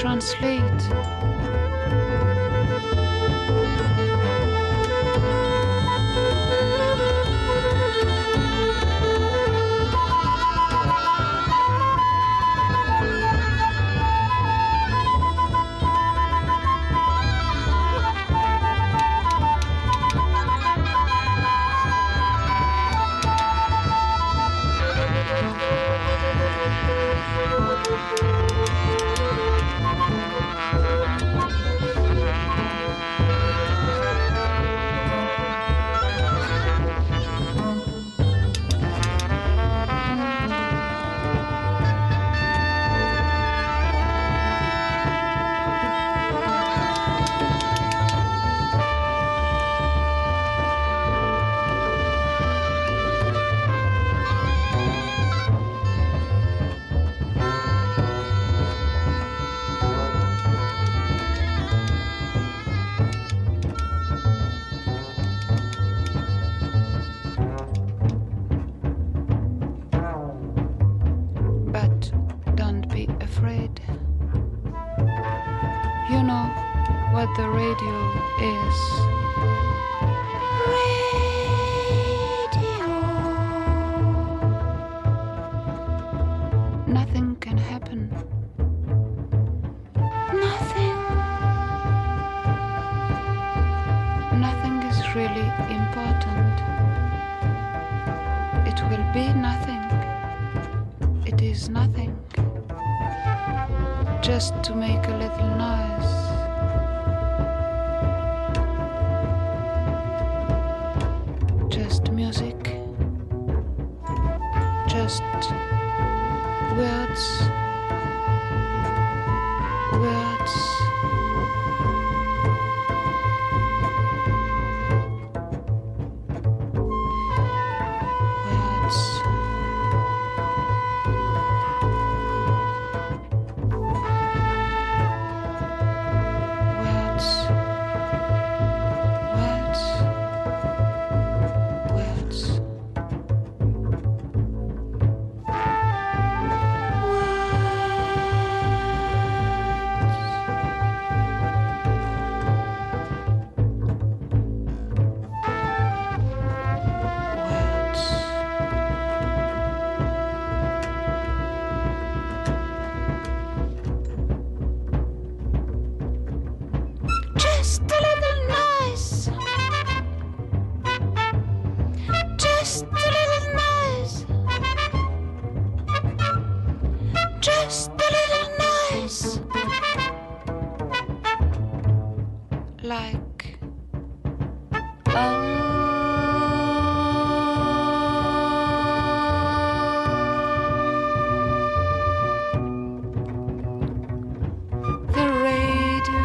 translate. But don't be afraid. You know what the radio is. Radio. Nothing can happen. Nothing. Nothing is really important. It will be nothing. It is nothing. Just to make a little noise. Just music. Just words. Words. Words. Just a little noise. Just a little noise. Just a little noise. Like the radio.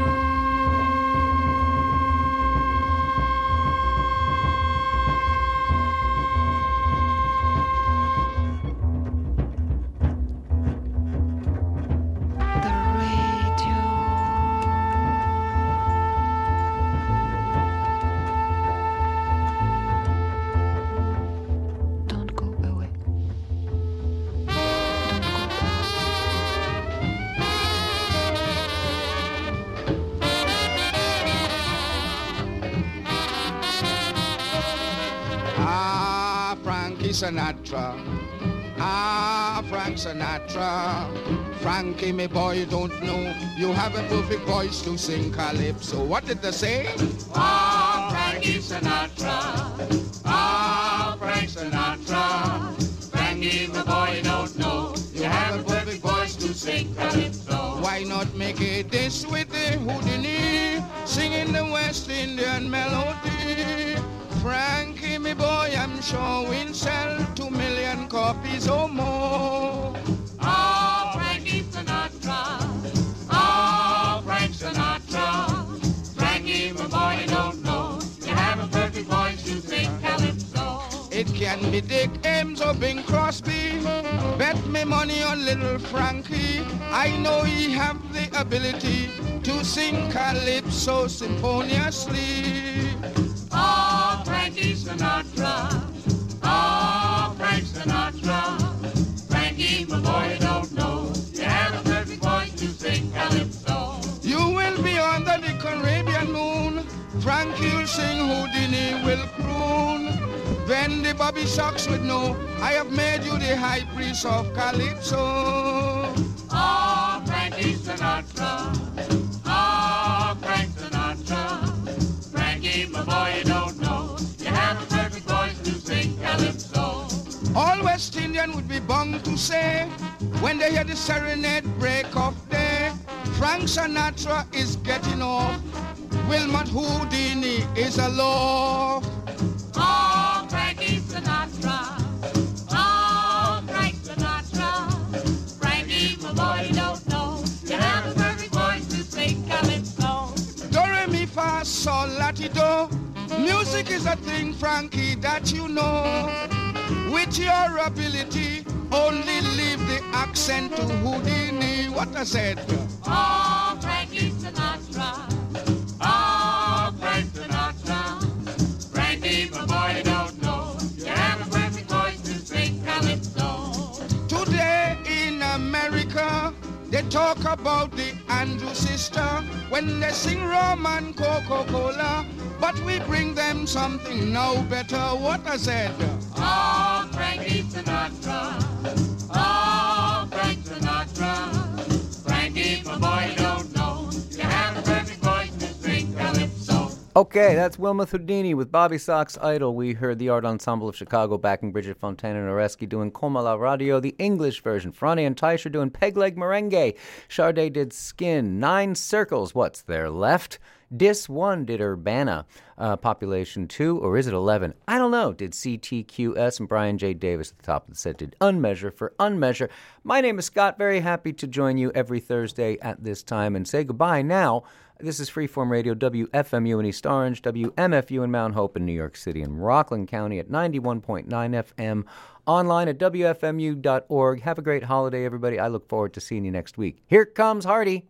The radio. Don't go away. Don't go Ah, Frankie Sinatra. Ah, Frank Sinatra. Frankie, my boy, you don't know. You have a perfect voice to sing calypso. What did they say? Ah, Frankie Sinatra. Ah, Frank Sinatra. Frankie, my boy, you don't know. You have a perfect voice to sing calypso. Why not make it this with the Houdini, singing the West Indian melody? Frankie, me boy, I'm sure we'll sell 2 million copies or more. Ah, Frankie Sinatra. Ah, Frank Sinatra. Frankie, my boy, you don't know. You have a perfect voice to sing calypso. It can be Dick Ames or Bing Crosby. Bet me money on little Frankie. I know he have the ability to sing calypso symphoniously. Ah, Frankie Sinatra. Ah, Frank Sinatra. Frankie, my boy, you don't know. You have a perfect voice to sing calypso. Frankie'll sing, Houdini will croon. Then the Bobby Sox would know, I have made you the high priest of Calypso. Oh, Frankie Sinatra. Oh, Frank Sinatra. Frankie, my boy, you don't know. You have a perfect voice to sing Calypso. All West Indian would be bound to say, when they hear the serenade break of day, Frank Sinatra is getting off. Wilmot Houdini is a loaf. Oh, Frankie Sinatra. Oh, Frank Sinatra. Frankie, my boy, you don't know. You have a perfect voice to sing Calypso. Do, re, mi, fa, sol, la, ti, do. Music is a thing, Frankie, that you know. With your ability, only leave the accent to Houdini. What I said? Oh, Frankie Sinatra. Oh, Frank Sinatra. Frankie, my boy, you don't know. You have a perfect voice to sing Calypso. Today in America, they talk about the Andrew sister when they sing rum and Coca-Cola. But we bring them something now better. What I said? Oh, Frankie Sinatra. Oh, Frank Sinatra. Frankie, my boy, you don't know. You have a perfect voice to sing Calypso. Okay, that's Wilma Houdini with Bobby Sox Idol. We heard the Art Ensemble of Chicago backing Bridget Fontaine and Oreski doing Como la Radio, the English version. Franny and Teicher doing Peg Leg Merengue. Sade did Skin. 9 Circles, what's there left? Dis 1 did Urbana. Population 2, or is it 11? I don't know. Did CTQS, and Brian J. Davis at the top of the set did Unmeasure for Unmeasure. My name is Scott. Very happy to join you every Thursday at this time and say goodbye now. This is Freeform Radio, WFMU in East Orange, WMFU in Mount Hope in New York City, and Rockland County at 91.9 FM. Online at WFMU.org. Have a great holiday, everybody. I look forward to seeing you next week. Here comes Hardy.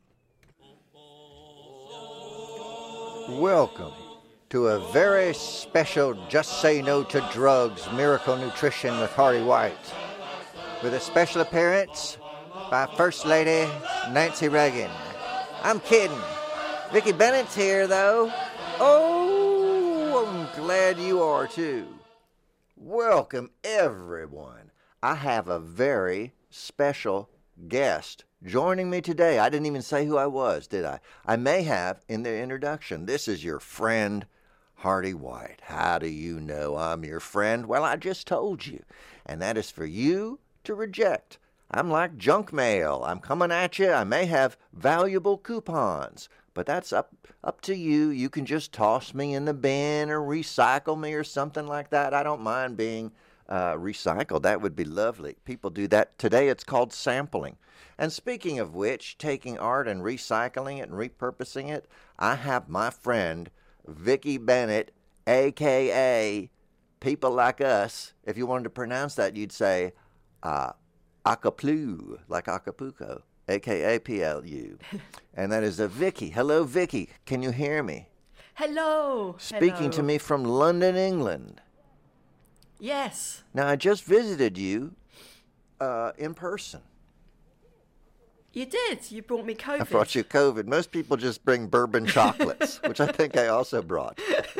Welcome to a very special Just Say No to Drugs Miracle Nutrition with Hardy White, with a special appearance by First Lady Nancy Reagan. I'm kidding. Vicki Bennett's here, though. Oh, I'm glad you are, too. Welcome, everyone. I have a very special guest joining me today. I didn't even say who I was, did I? I may have in the introduction. This is your friend, Hardy White. How do you know I'm your friend? Well, I just told you. And that is for you to reject. I'm like junk mail. I'm coming at you. I may have valuable coupons, but that's up to you. You can just toss me in the bin or recycle me or something like that. I don't mind being recycled. That would be lovely. People do that. Today it's called sampling. And speaking of which, taking art and recycling it and repurposing it, I have my friend Vicki Bennett, a.k.a. People Like Us. If you wanted to pronounce that, you'd say Acapulco, like Acapulco, a.k.a. P-L-U. And that is a Vicki. Hello, Vicki. Can you hear me? Hello. Speaking to me from London, England. Yes. Now, I just visited you in person. You did. You brought me COVID. I brought you COVID. Most people just bring bourbon chocolates, which I think I also brought.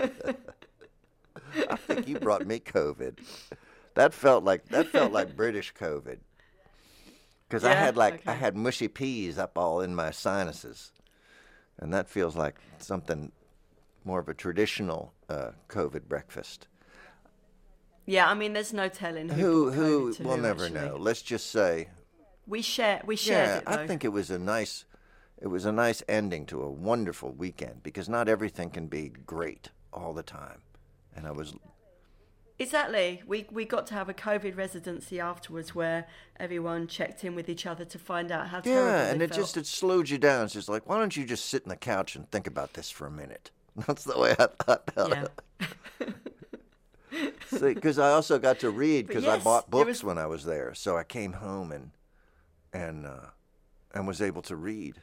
I think you brought me COVID. That felt like British COVID. Because I had mushy peas up all in my sinuses. And that feels like something more of a traditional COVID breakfast. Yeah, I mean, there's no telling who we'll never know. Let's just say we shared it, though. I think it was a nice ending to a wonderful weekend, because not everything can be great all the time. And I was Exactly. We got to have a COVID residency afterwards where everyone checked in with each other to find out how terrible they and it felt. it slowed you down. It's just like, why don't you just sit on the couch and think about this for a minute? That's the way I felt. Yeah. See, because I also got to read, because yes, I bought books when I was there. So I came home and was able to read.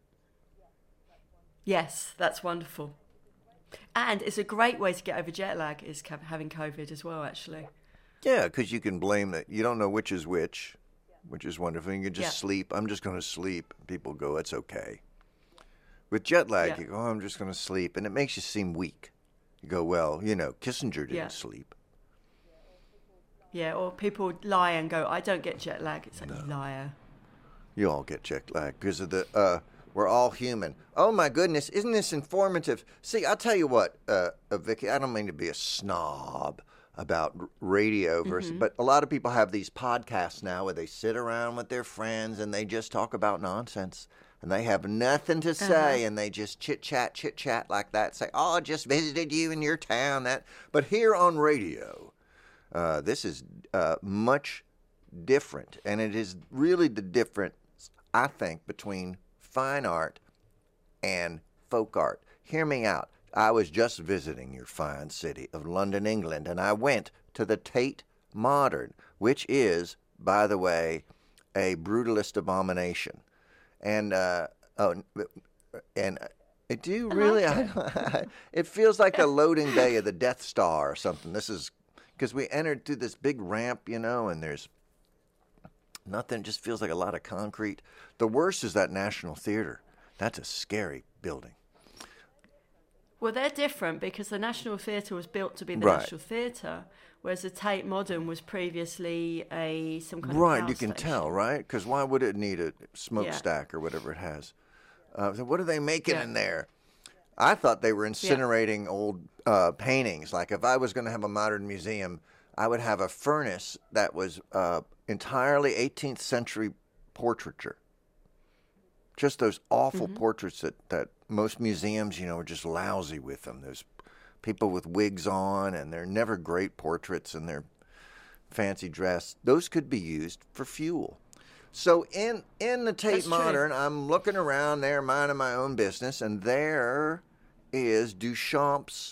Yes, that's wonderful. And it's a great way to get over jet lag, is having COVID as well, actually. Yeah, because you can blame that. You don't know which is which is wonderful. You can just sleep. I'm just going to sleep. People go, it's okay. With jet lag, Yeah. you go, oh, I'm just going to sleep, and it makes you seem weak. You go, well, Kissinger didn't Yeah. sleep. Yeah, or people lie and go, I don't get jet lag. It's like, you liar. You all get jet lag because of the, we're all human. Oh, my goodness, isn't this informative? See, I'll tell you what, Vicky, I don't mean to be a snob about radio versus, but a lot of people have these podcasts now where they sit around with their friends and they just talk about nonsense. And they have nothing to say, and they just chit-chat like that. Say, oh, I just visited you in your town. But here on radio, this is much different. And it is really the difference, I think, between fine art and folk art. Hear me out. I was just visiting your fine city of London, England, and I went to the Tate Modern, which is, by the way, a brutalist abomination. And do you really? It feels like the loading bay of the Death Star or something. This is because we entered through this big ramp, and there's nothing. It just feels like a lot of concrete. The worst is that National Theater. That's a scary building. Well, they're different because the National Theatre was built to be the Right. National Theatre, whereas the Tate Modern was previously some kind of Right, power you can station. tell, right? Because why would it need a smokestack or whatever it has? So what are they making in there? I thought they were incinerating old paintings. Like if I was going to have a modern museum, I would have a furnace that was entirely 18th century portraiture. Just those awful portraits that most museums, are just lousy with them. There's people with wigs on, and they're never great portraits, and they're fancy dress. Those could be used for fuel. So in the Tate That's Modern, true. I'm looking around there, minding my own business, and there is Duchamp's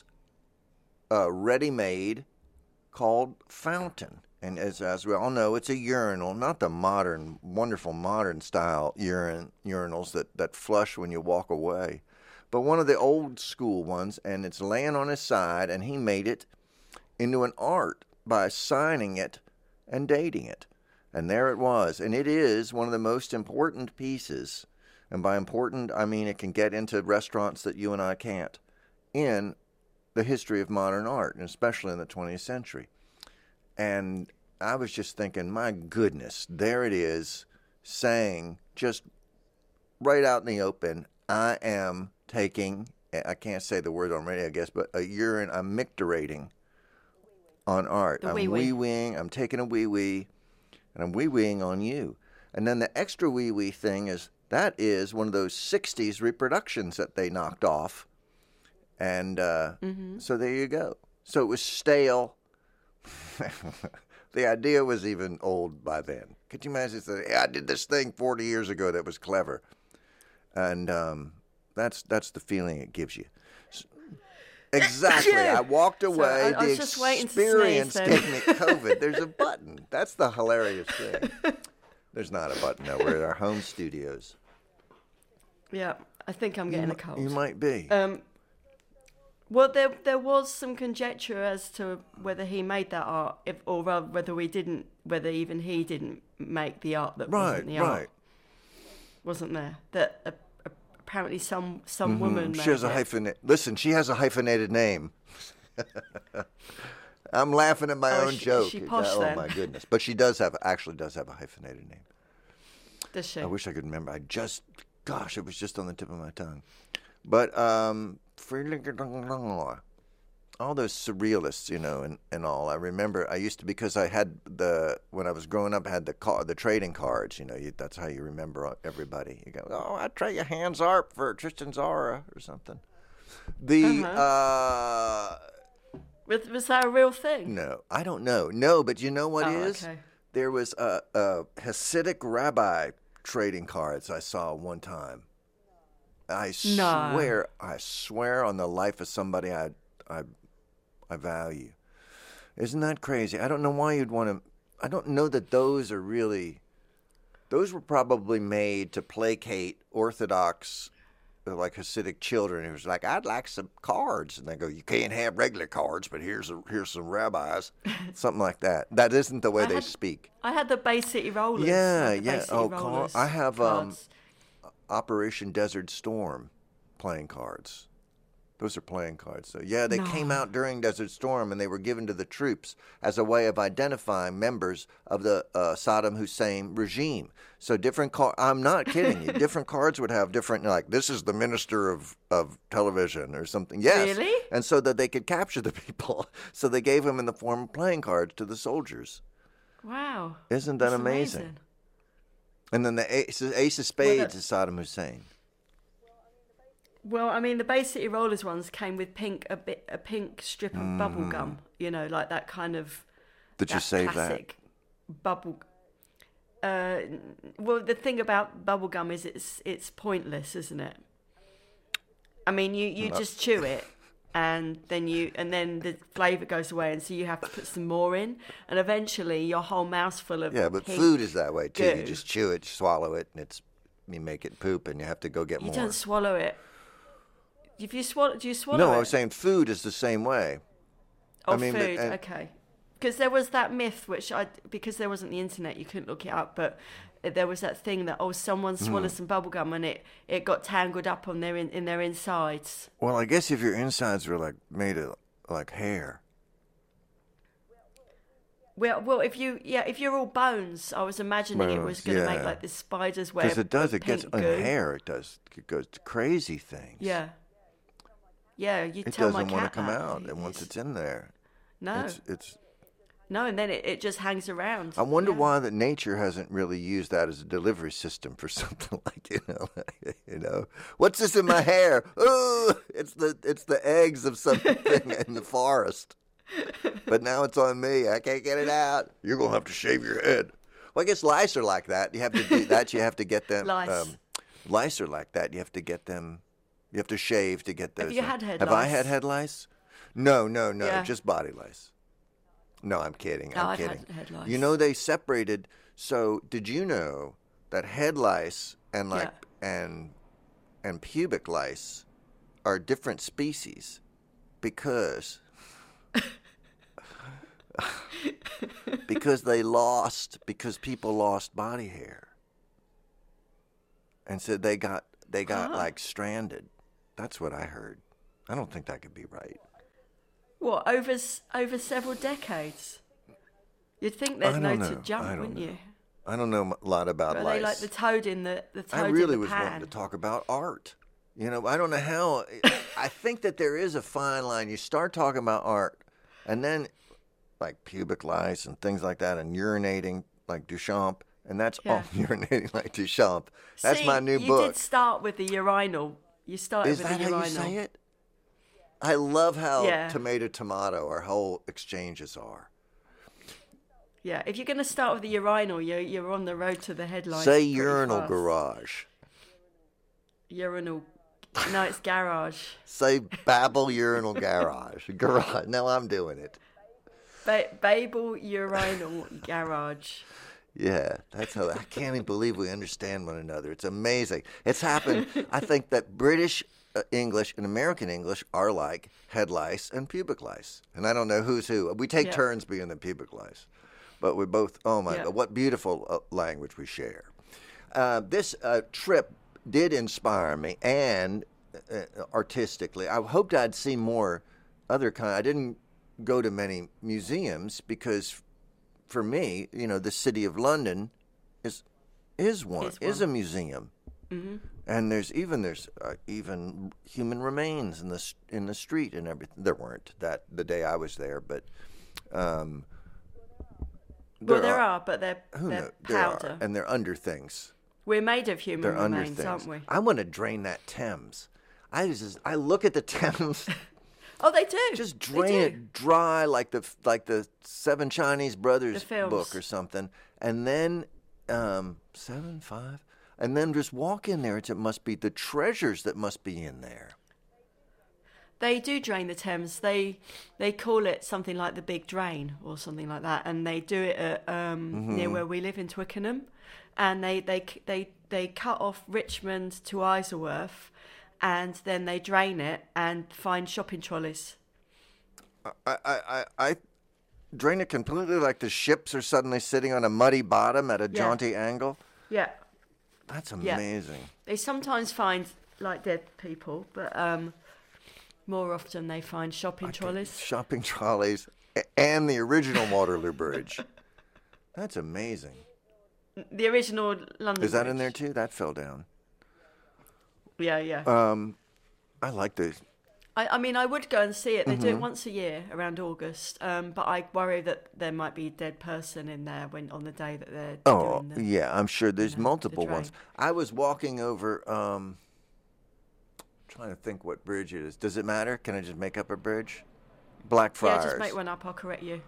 ready-made called Fountain. And as we all know, it's a urinal, not the modern, wonderful modern style urinals that flush when you walk away, but one of the old school ones, and it's laying on his side, and he made it into an art by signing it and dating it. And there it was. And it is one of the most important pieces, and by important, I mean it can get into restaurants that you and I can't, in the history of modern art, and especially in the 20th century. And I was just thinking, my goodness, there it is, saying just right out in the open, I am taking, I can't say the word on radio, I guess, but I'm micturating on art. I'm wee-weeing, I'm taking a wee-wee, and I'm wee-weeing on you. And then the extra wee-wee thing that is one of those 60s reproductions that they knocked off. And so there you go. So it was stale. The idea was even old by then. Could you imagine saying, I did this thing 40 years ago that was clever? And that's the feeling it gives you. Exactly. I walked away. I was just waiting to sneeze experience then. gave me COVID. There's a button. That's the hilarious thing. There's not a button now. We're at our home studios. Yeah, I think I'm getting a cold. You might be. Well, there was some conjecture as to whether he made that art, or rather whether even he didn't make the art that wasn't the art. Wasn't there? That apparently some woman made She has a it. Listen, she has a hyphenated name. I'm laughing at my own joke. Is she posh Oh then? my goodness! But she actually does have a hyphenated name. Does she? I wish I could remember. It was just on the tip of my tongue. But all those surrealists, and all. I remember I used to, because I had when I was growing up, I had the trading cards. That's how you remember everybody. You go, oh, I'd trade you Hans Arp for Tristan Zara or something. Was that a real thing? No, I don't know. No, but you know what is? Okay. There was a Hasidic rabbi trading cards I saw one time. I swear on the life of somebody I value. Isn't that crazy? I don't know why you'd want to. I don't know that those are really. Those were probably made to placate Orthodox, like Hasidic children. It was like, I'd like some cards, and they go, you can't have regular cards, but here's some rabbis, something like that. That isn't the way they speak. I had the Bay City Rollers. Yeah. Bay City Oh, Rollers I have cards. Operation Desert Storm. playing cards. Those are playing cards. So, yeah, they came out during Desert Storm, and they were given to the troops as a way of identifying members of the Saddam Hussein regime. So different cards, I'm not kidding you, different cards would have different, like, this is the minister of television or something. Yes. Really? And so that they could capture the people. So they gave them in the form of playing cards to the soldiers. Wow. Isn't that That's amazing? And then the ace of spades is Saddam Hussein. Well, I mean, the Bay City Rollers ones came with a pink strip of bubble gum, like that kind of. Did you save that? Bubble. Well, the thing about bubble gum is it's pointless, isn't it? I mean, you just chew it, and then the flavour goes away, and so you have to put some more in, and eventually your whole mouth's full of. Yeah, but food is that way too. You just chew it, swallow it, and you make it poop, and you have to go get more. You don't swallow it. If you swallow, do you swallow No, it? I was saying food is the same way. Oh, food. Okay. Because there was that myth, because there wasn't the internet, you couldn't look it up, but there was that thing that someone swallowed some bubble gum and it got tangled up on in their insides. Well, I guess if your insides were made of like hair. Well, if you're all bones, I was imagining it was going to make like this spider's web. Because it does, it gets goo. in hair. It does. It goes to crazy things. Yeah. Yeah, you it tell my cat. It doesn't want to come that. out, and once it's in there, no, it's no, and then it just hangs around. I wonder why that nature hasn't really used that as a delivery system for something like what's this in my hair? Oh, it's the eggs of something in the forest. But now it's on me. I can't get it out. You're gonna have to shave your head. Well, I guess lice are like that. You have to do that. You have to get them. Lice. Lice are like that. You have to get them. You have to shave to get those. Have you had head lice? Have I had head lice? No, Yeah. just body lice. No, I'm kidding. No, I'm I've kidding. had head lice. You know they separated. So did you know that head lice and and pubic lice are different species because because people lost body hair, and so they got like stranded. That's what I heard. I don't think that could be right. What, over several decades? You'd think there's no to jump, wouldn't you? I don't know a lot about Are lice. they like the toad in the toad I really in the was pan? wanting to talk about art. I don't know how. I think that there is a fine line. You start talking about art, and then pubic lice and things like that, and urinating like Duchamp, and that's all urinating like Duchamp. That's my new book. You did start with the urinal. You started Is with that the how urinal. you say it? I love how Yeah. tomato, our whole exchanges are. Yeah, if you're going to start with the urinal, you're on the road to the headlines. Say pretty urinal fast. garage. Urinal. No, it's garage. Say Babel urinal garage. Garage. No, I'm doing it. Babel urinal garage. Yeah, that's how. I can't even believe we understand one another. It's amazing. It's happened. I think that British English and American English are like head lice and pubic lice, and I don't know who's who. We take turns being the pubic lice, but we both. Oh my God, what beautiful language we share. This trip did inspire me, and artistically, I hoped I'd see more other kind. I didn't go to many museums because, for me, the city of London is a museum, and there's even human remains in the street and everything. There weren't that the day I was there, but there are, but they're there powder. are, and they're under things. We're made of human They're under remains, things. aren't we? I want to drain that Thames. I look at the Thames. Oh, they do. Just drain it dry like the Seven Chinese Brothers book or something, and then 7-5, and then just walk in there. It must be the treasures that must be in there. They do drain the Thames. They call it something like the Big Drain or something like that, and they do it at near where we live in Twickenham, and they cut off Richmond to Isleworth, and then they drain it and find shopping trolleys. I drain it completely, like the ships are suddenly sitting on a muddy bottom at a jaunty angle. Yeah. That's amazing. They sometimes find like dead people, but more often they find shopping trolleys. Shopping trolleys and the original Waterloo Bridge. That's amazing. The original London Is that Bridge. in there too? That fell down. Yeah. I like those. I mean, I would go and see it. They do it once a year around August, but I worry that there might be a dead person in there on the day that they're doing the... Yeah, I'm sure there's multiple train. ones. I was walking over, trying to think what bridge it is. Does it matter? Can I just make up a bridge? Blackfriars. Yeah, just make one up. I'll correct you.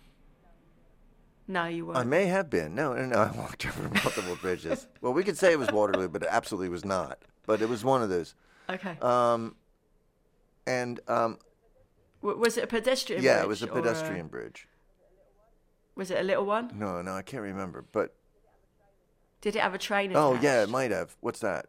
No, you won't. I may have been. No, I walked over multiple bridges. Well, we could say it was Waterloo, but it absolutely was not. But it was one of those. Okay. Was it a pedestrian bridge? Yeah, it was a pedestrian bridge. Was it a little one? No, I can't remember. But did it have a train attached? oh, yeah, it might have. What's that?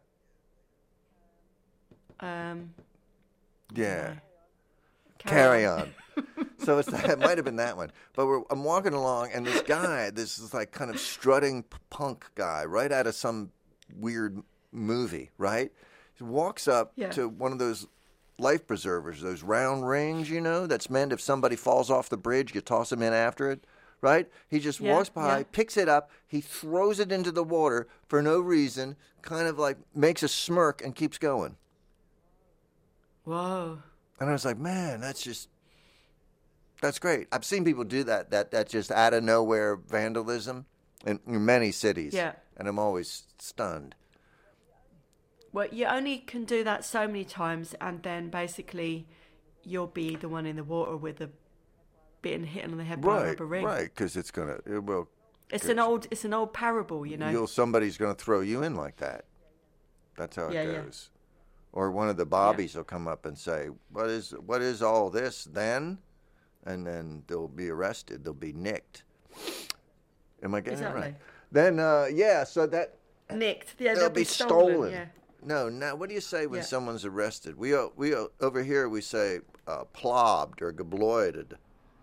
Yeah. No. Carry on. So it might have been that one. But I'm walking along, and this guy, this is like kind of strutting punk guy, right out of some weird movie, right? He walks up to one of those life preservers, those round rings, that's meant if somebody falls off the bridge, you toss them in after it, right? He just walks by, picks it up, he throws it into the water for no reason, kind of like makes a smirk and keeps going. Whoa. And I was like, man, that's great. I've seen people do that just out of nowhere vandalism in many cities. Yeah. And I'm always stunned. Well, you only can do that so many times, and then basically you'll be the one in the water with a being hit on the head by a rubber ring. Right, because it will. It's an old parable, Somebody's going to throw you in like that. That's how it goes. Or one of the bobbies will come up and say, "What is all this then?" And then they'll be arrested. They'll be nicked. Am I getting it right? Then so that nicked. Yeah, they'll be stolen. Yeah. No, now what do you say when someone's arrested? We over here we say plobbed or gebloided.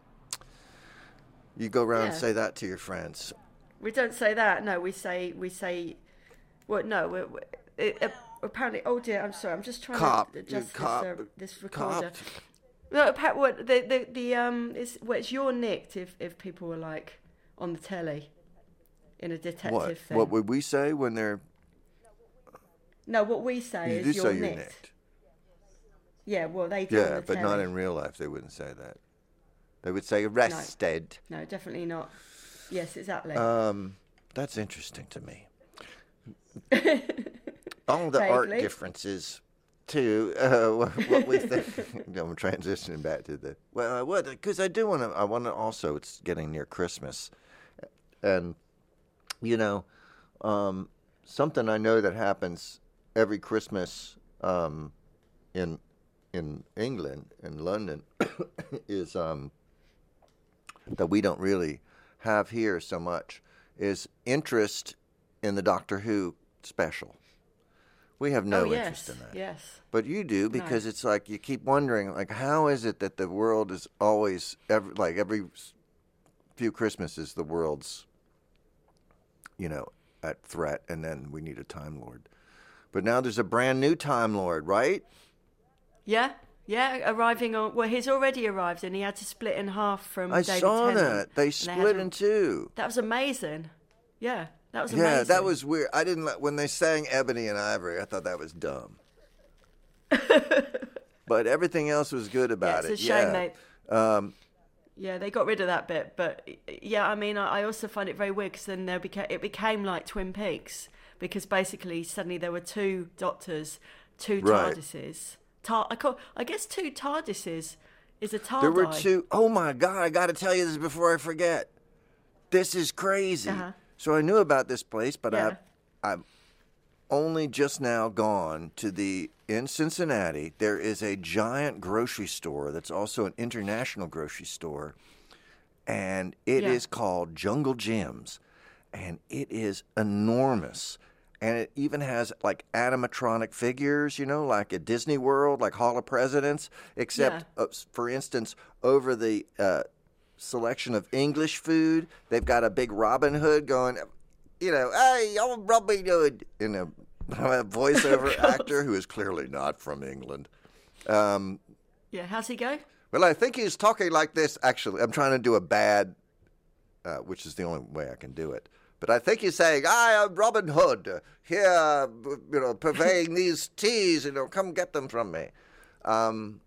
You go around and say that to your friends. We don't say that. No, we say. Well, no. Apparently, oh dear, I'm sorry. I'm just trying to adjust this recorder. No, it's you're nicked if people were like on the telly in a detective thing. What would we say when they're? No, what we say is you're nicked. Yeah, well, they do on the but telly. not in real life. They wouldn't say that. They would say arrested. No, definitely not. Yes, exactly. That's interesting to me. All the art differences, too. What we think. I'm transitioning back to the because I want to also. It's getting near Christmas, and something I know that happens every Christmas in England, in London, is that we don't really have here so much is interest in the Doctor Who special. We have no interest in that. Yes. But you do, because it's like you keep wondering, like, how is it that the world is always, every few Christmases, the world's, at threat, and then we need a Time Lord. But now there's a brand new Time Lord, right? Yeah, arriving on... Well, he's already arrived, and he had to split in half from David Tennant. I saw that. They split in two. That was amazing. Yeah. That was amazing. Yeah, that was weird. I didn't when they sang Ebony and Ivory, I thought that was dumb. But everything else was good about it. It's a shame they got rid of that bit. But I mean, I also find it very weird because then it became like Twin Peaks, because basically suddenly there were two Doctors, two TARDISes. I guess two TARDISes is a TARDI. There were two. Oh my God! I got to tell you this before I forget. This is crazy. Uh-huh. So I knew about this place, but I've only just now gone to in Cincinnati. There is a giant grocery store that's also an international grocery store, and it is called Jungle Gyms, and it is enormous. And it even has like animatronic figures, like at Disney World, like Hall of Presidents, except, for instance, over the selection of English food, they've got a big Robin Hood going, hey, I'm Robin Hood, in a a voiceover actor who is clearly not from England. Yeah, how's he go? Well, I think he's talking like this. Actually, I'm trying to do a bad, which is the only way I can do it. But I think he's saying, I am Robin Hood, here, purveying these teas, come get them from me. And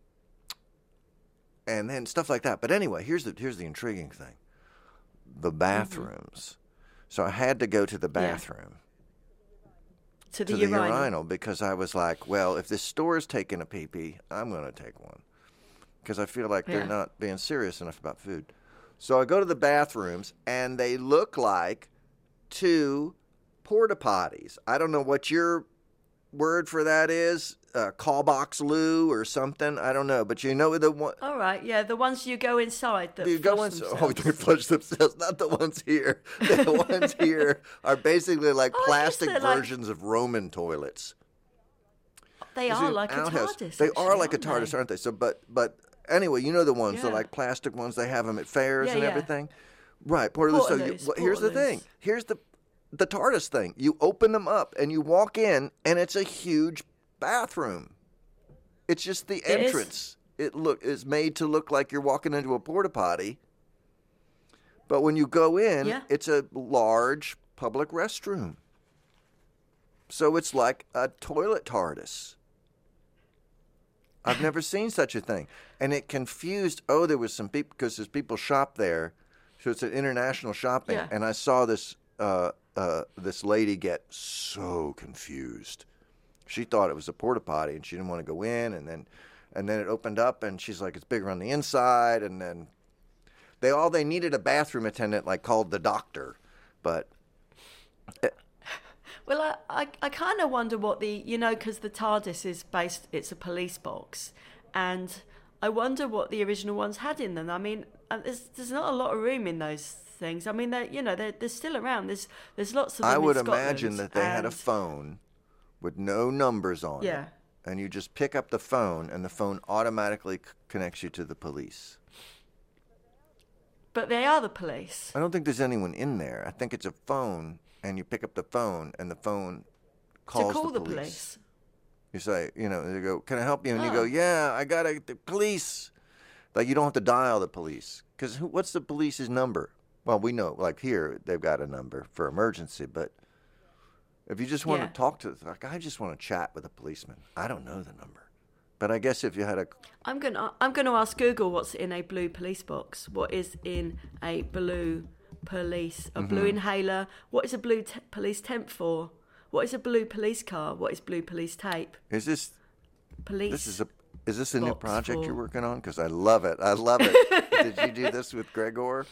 then stuff like that. But anyway, here's the intriguing thing. The bathrooms. So I had to go to the bathroom. To the urinal. Because I was like, well, if this store is taking a pee-pee, I'm going to take one. Because I feel like they're not being serious enough about food. So I go to the bathrooms, and they look like 2 porta potties. I don't know what your word for that is, call box loo or something. I don't know, but you know the one. All right, yeah, the ones you go inside that You flush go inside. themselves. Oh, they flush themselves. Not the ones here. The ones here are basically like plastic versions of Roman toilets. They are like a TARDIS. They are actually, like a TARDIS, aren't they? So, but anyway, you know the ones, the like plastic ones. They have them at fairs and everything. Right, here's the thing. Here's the TARDIS thing. You open them up and you walk in, and it's a huge bathroom. It's just the entrance. It is made to look like you're walking into a porta potty. But when you go in, it's a large public restroom. So it's like a toilet TARDIS. I've never seen such a thing. And it confused, there was some people, because there's people shop there. So it's an international shopping. Yeah. And I saw this this lady get so confused. She thought it was a porta potty, and she didn't want to go in. And then it opened up, and she's like, it's bigger on the inside. And then they needed a bathroom attendant, like called the doctor. But well, I kind of wonder what because the TARDIS is it's a police box, and I wonder what the original ones had in them. I mean, there's not a lot of room in those things. I mean, they're still around. There's lots of them I would in Scotland, imagine that they had a phone with no numbers on it. And you just pick up the phone, and the phone automatically connects you to the police. But they are the police. I don't think there's anyone in there. I think it's a phone, and you pick up the phone, and the phone calls the police. police. You say, they go, can I help you? And you go, yeah, I got the police. Like, you don't have to dial the police. Because what's the police's number? Well, we know, like here, they've got a number for emergency, but if you just want to talk to, like, I just want to chat with a policeman. I don't know the number. But I guess if you had I'm gonna ask Google what's in a blue police box. What is in a blue police? A blue inhaler. What is a blue police temp for? What is a blue police car? What is blue police tape? Is this police? Is this a new project you're working on? Because I love it. I love it. Did you do this with Gregor?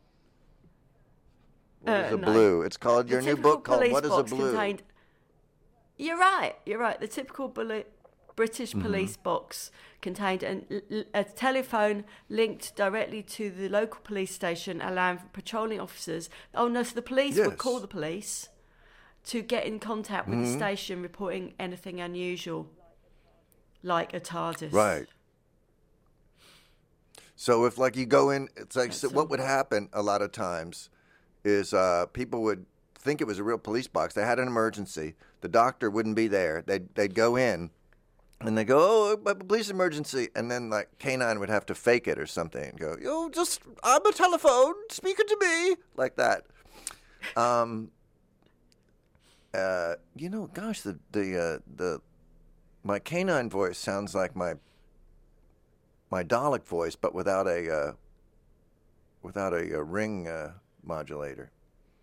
What is a blue? It's called your new book called What is a Blue? You're right. The typical British police box contained a telephone linked directly to the local police station, allowing patrolling officers. Oh no! So the police would call the police to get in contact with the station, reporting anything unusual, like a TARDIS. Right. So if you go in, it's like what would happen a lot of times is people would think it was a real police box. They had an emergency. The doctor wouldn't be there. They'd go in. And they go, police emergency. And then, K9 would have to fake it or something and go, I'm a telephone, speaking to me. Like that. Gosh, my K9 voice sounds like my Dalek voice, but without a ring modulator.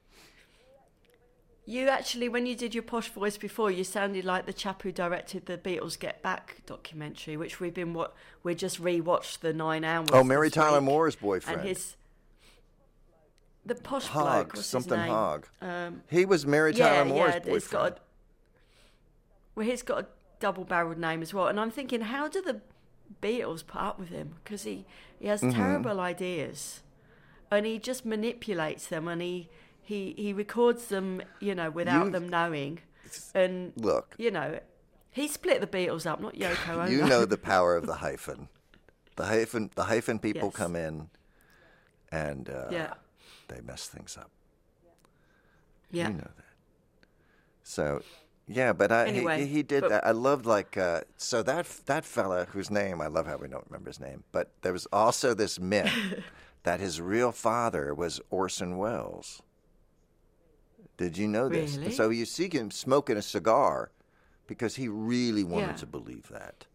You actually, when you did your posh voice before, you sounded like the chap who directed the Beatles Get Back documentary, which we just rewatched the 9 hours. Oh, Mary Tyler Moore's boyfriend. And the posh Hogg, bloke, what's something his name? Hogg. He was Mary Tyler Moore's boyfriend. He's got a double-barreled name as well. And I'm thinking, how do the Beatles put up with him? Because he has terrible ideas, and he just manipulates them, and he records them, without them knowing. And look, he split the Beatles up, not Yoko Ono. You know the power of the hyphen. The hyphen people come in, and they mess things up. Yeah, you know that. So Yeah, but anyway, he did that. I loved so that fella whose name I love how we don't remember his name, but there was also this myth that his real father was Orson Welles. Did you know this? Really? So you see him smoking a cigar because he really wanted to believe that.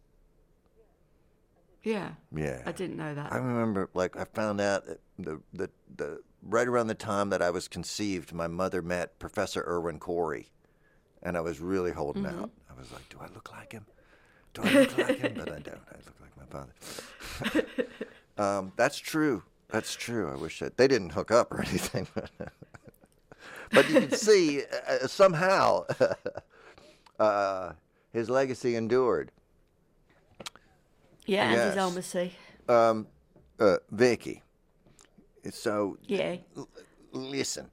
Yeah. Yeah. I didn't know that. I remember, I found out that the right around the time that I was conceived, my mother met Professor Irwin Corey. And I was really holding out. I was like, do I look like him? Do I look like him? But I don't. I look like my father. That's true. That's true. I wish that they didn't hook up or anything. But you can see somehow his legacy endured. Yeah, and yes. his almacy. Vicky. So, yeah. Listen.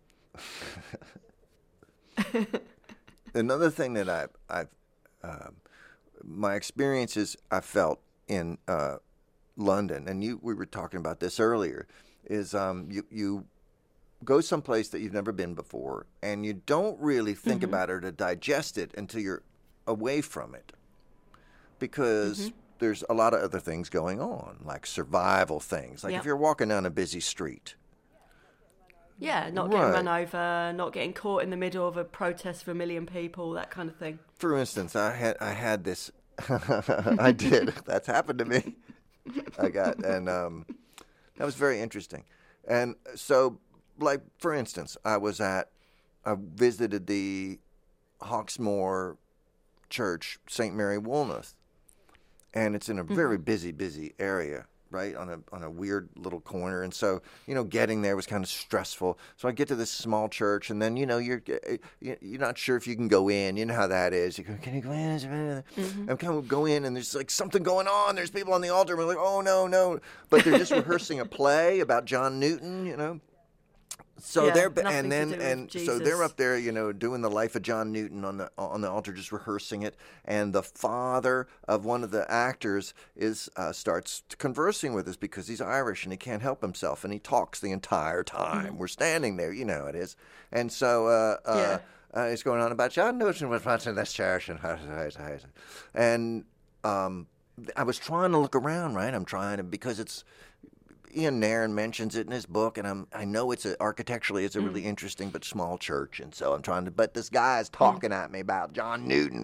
Another thing that I've my experiences I felt in London, and we were talking about this earlier, is you go someplace that you've never been before, and you don't really think about it or digest it until you're away from it, because there's a lot of other things going on, like survival things, like if you're walking down a busy street. Yeah, not getting run over, not getting caught in the middle of a protest for 1 million people, that kind of thing. For instance, I had this. I did. That's happened to me. And that was very interesting. And so, for instance, I visited the Hawksmoor Church, St. Mary Woolnoth, and it's in a very busy area. Right on a weird little corner, and so getting there was kind of stressful. So I get to this small church, and then you're not sure if you can go in. You know how that is. You go, can you go in? I'm kind of go in, and there's something going on. There's people on the altar, and we're like, oh no, but they're just rehearsing a play about John Newton, So they're so they're up there, doing the life of John Newton on the altar, just rehearsing it. And the father of one of the actors starts conversing with us because he's Irish and he can't help himself, and he talks the entire time. We're standing there, it is. And so he's going on about John Newton was once in this church, and I was trying to look around, right? I'm trying to, because it's. Ian Nairn mentions it in his book, and I know architecturally it's a really interesting but small church, and so I'm trying to. But this guy's talking at me about John Newton,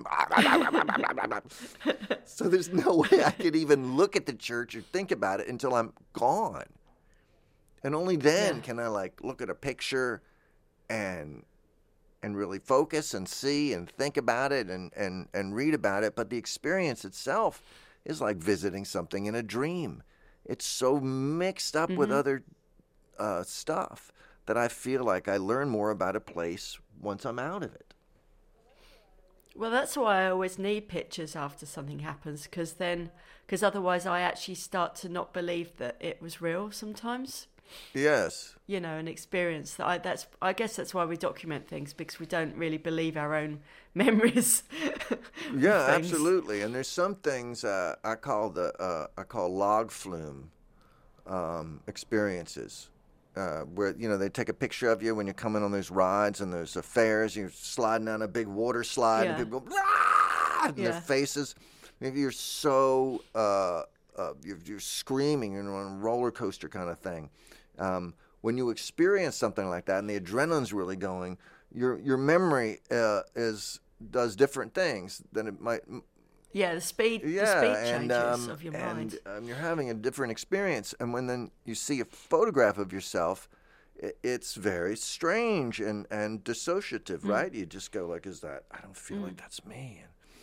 so there's no way I could even look at the church or think about it until I'm gone, and only then can I look at a picture, and really focus and see and think about it and read about it. But the experience itself is like visiting something in a dream. It's so mixed up with other stuff that I feel like I learn more about a place once I'm out of it. Well, that's why I always need pictures after something happens, because otherwise I actually start to not believe that it was real sometimes. Yes. An experience that I guess that's why we document things, because we don't really believe our own memories. Yeah, absolutely. And there's some things I call log flume experiences, where they take a picture of you when you're coming on those rides and those affairs. You're sliding down a big water slide, and people go in their faces. You're so you're screaming, you're on a roller coaster kind of thing. When you experience something like that and the adrenaline's really going, your memory does different things than it might. Yeah, the speed changes of your mind. And you're having a different experience. And when then you see a photograph of yourself, it's very strange and dissociative, right? You just go like, "Is that? I don't feel like that's me."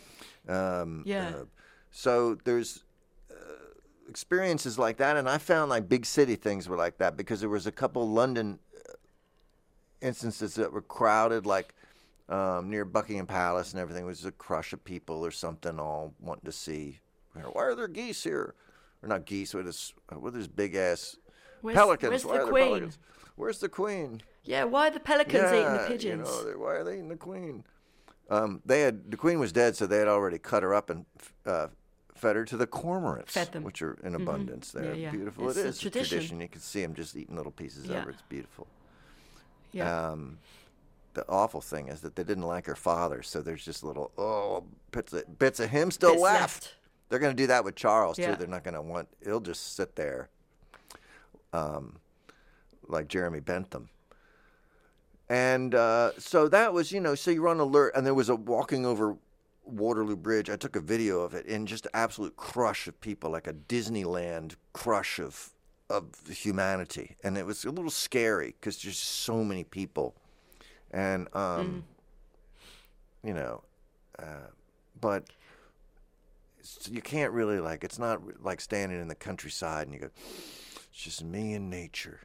So there's experiences like that, and I found big city things were like that, because there was a couple London instances that were crowded, near Buckingham Palace and everything. It was a crush of people or something, all wanting to see. Why are there geese here? Or not geese? What is big ass pelicans? Where's the Queen? Pelicans? Where's the Queen? Yeah, why are the pelicans eating the pigeons? Why are they eating the Queen? The Queen was dead, so they had already cut her up and fed her to the cormorants, which are in abundance there. Yeah. Beautiful. It is a tradition. You can see them just eating little pieces of her. It's beautiful. Yeah. the awful thing is that they didn't like her father, so there's just little bits of him still left. They're going to do that with Charles too. They're not going to want. He'll just sit there, like Jeremy Bentham. And so that was, so you're on alert, and there was a walking over Waterloo Bridge. I took a video of it, in just an absolute crush of people, like a Disneyland crush of humanity, and it was a little scary because there's so many people, and but you can't really it's not like standing in the countryside and you go, it's just me and nature.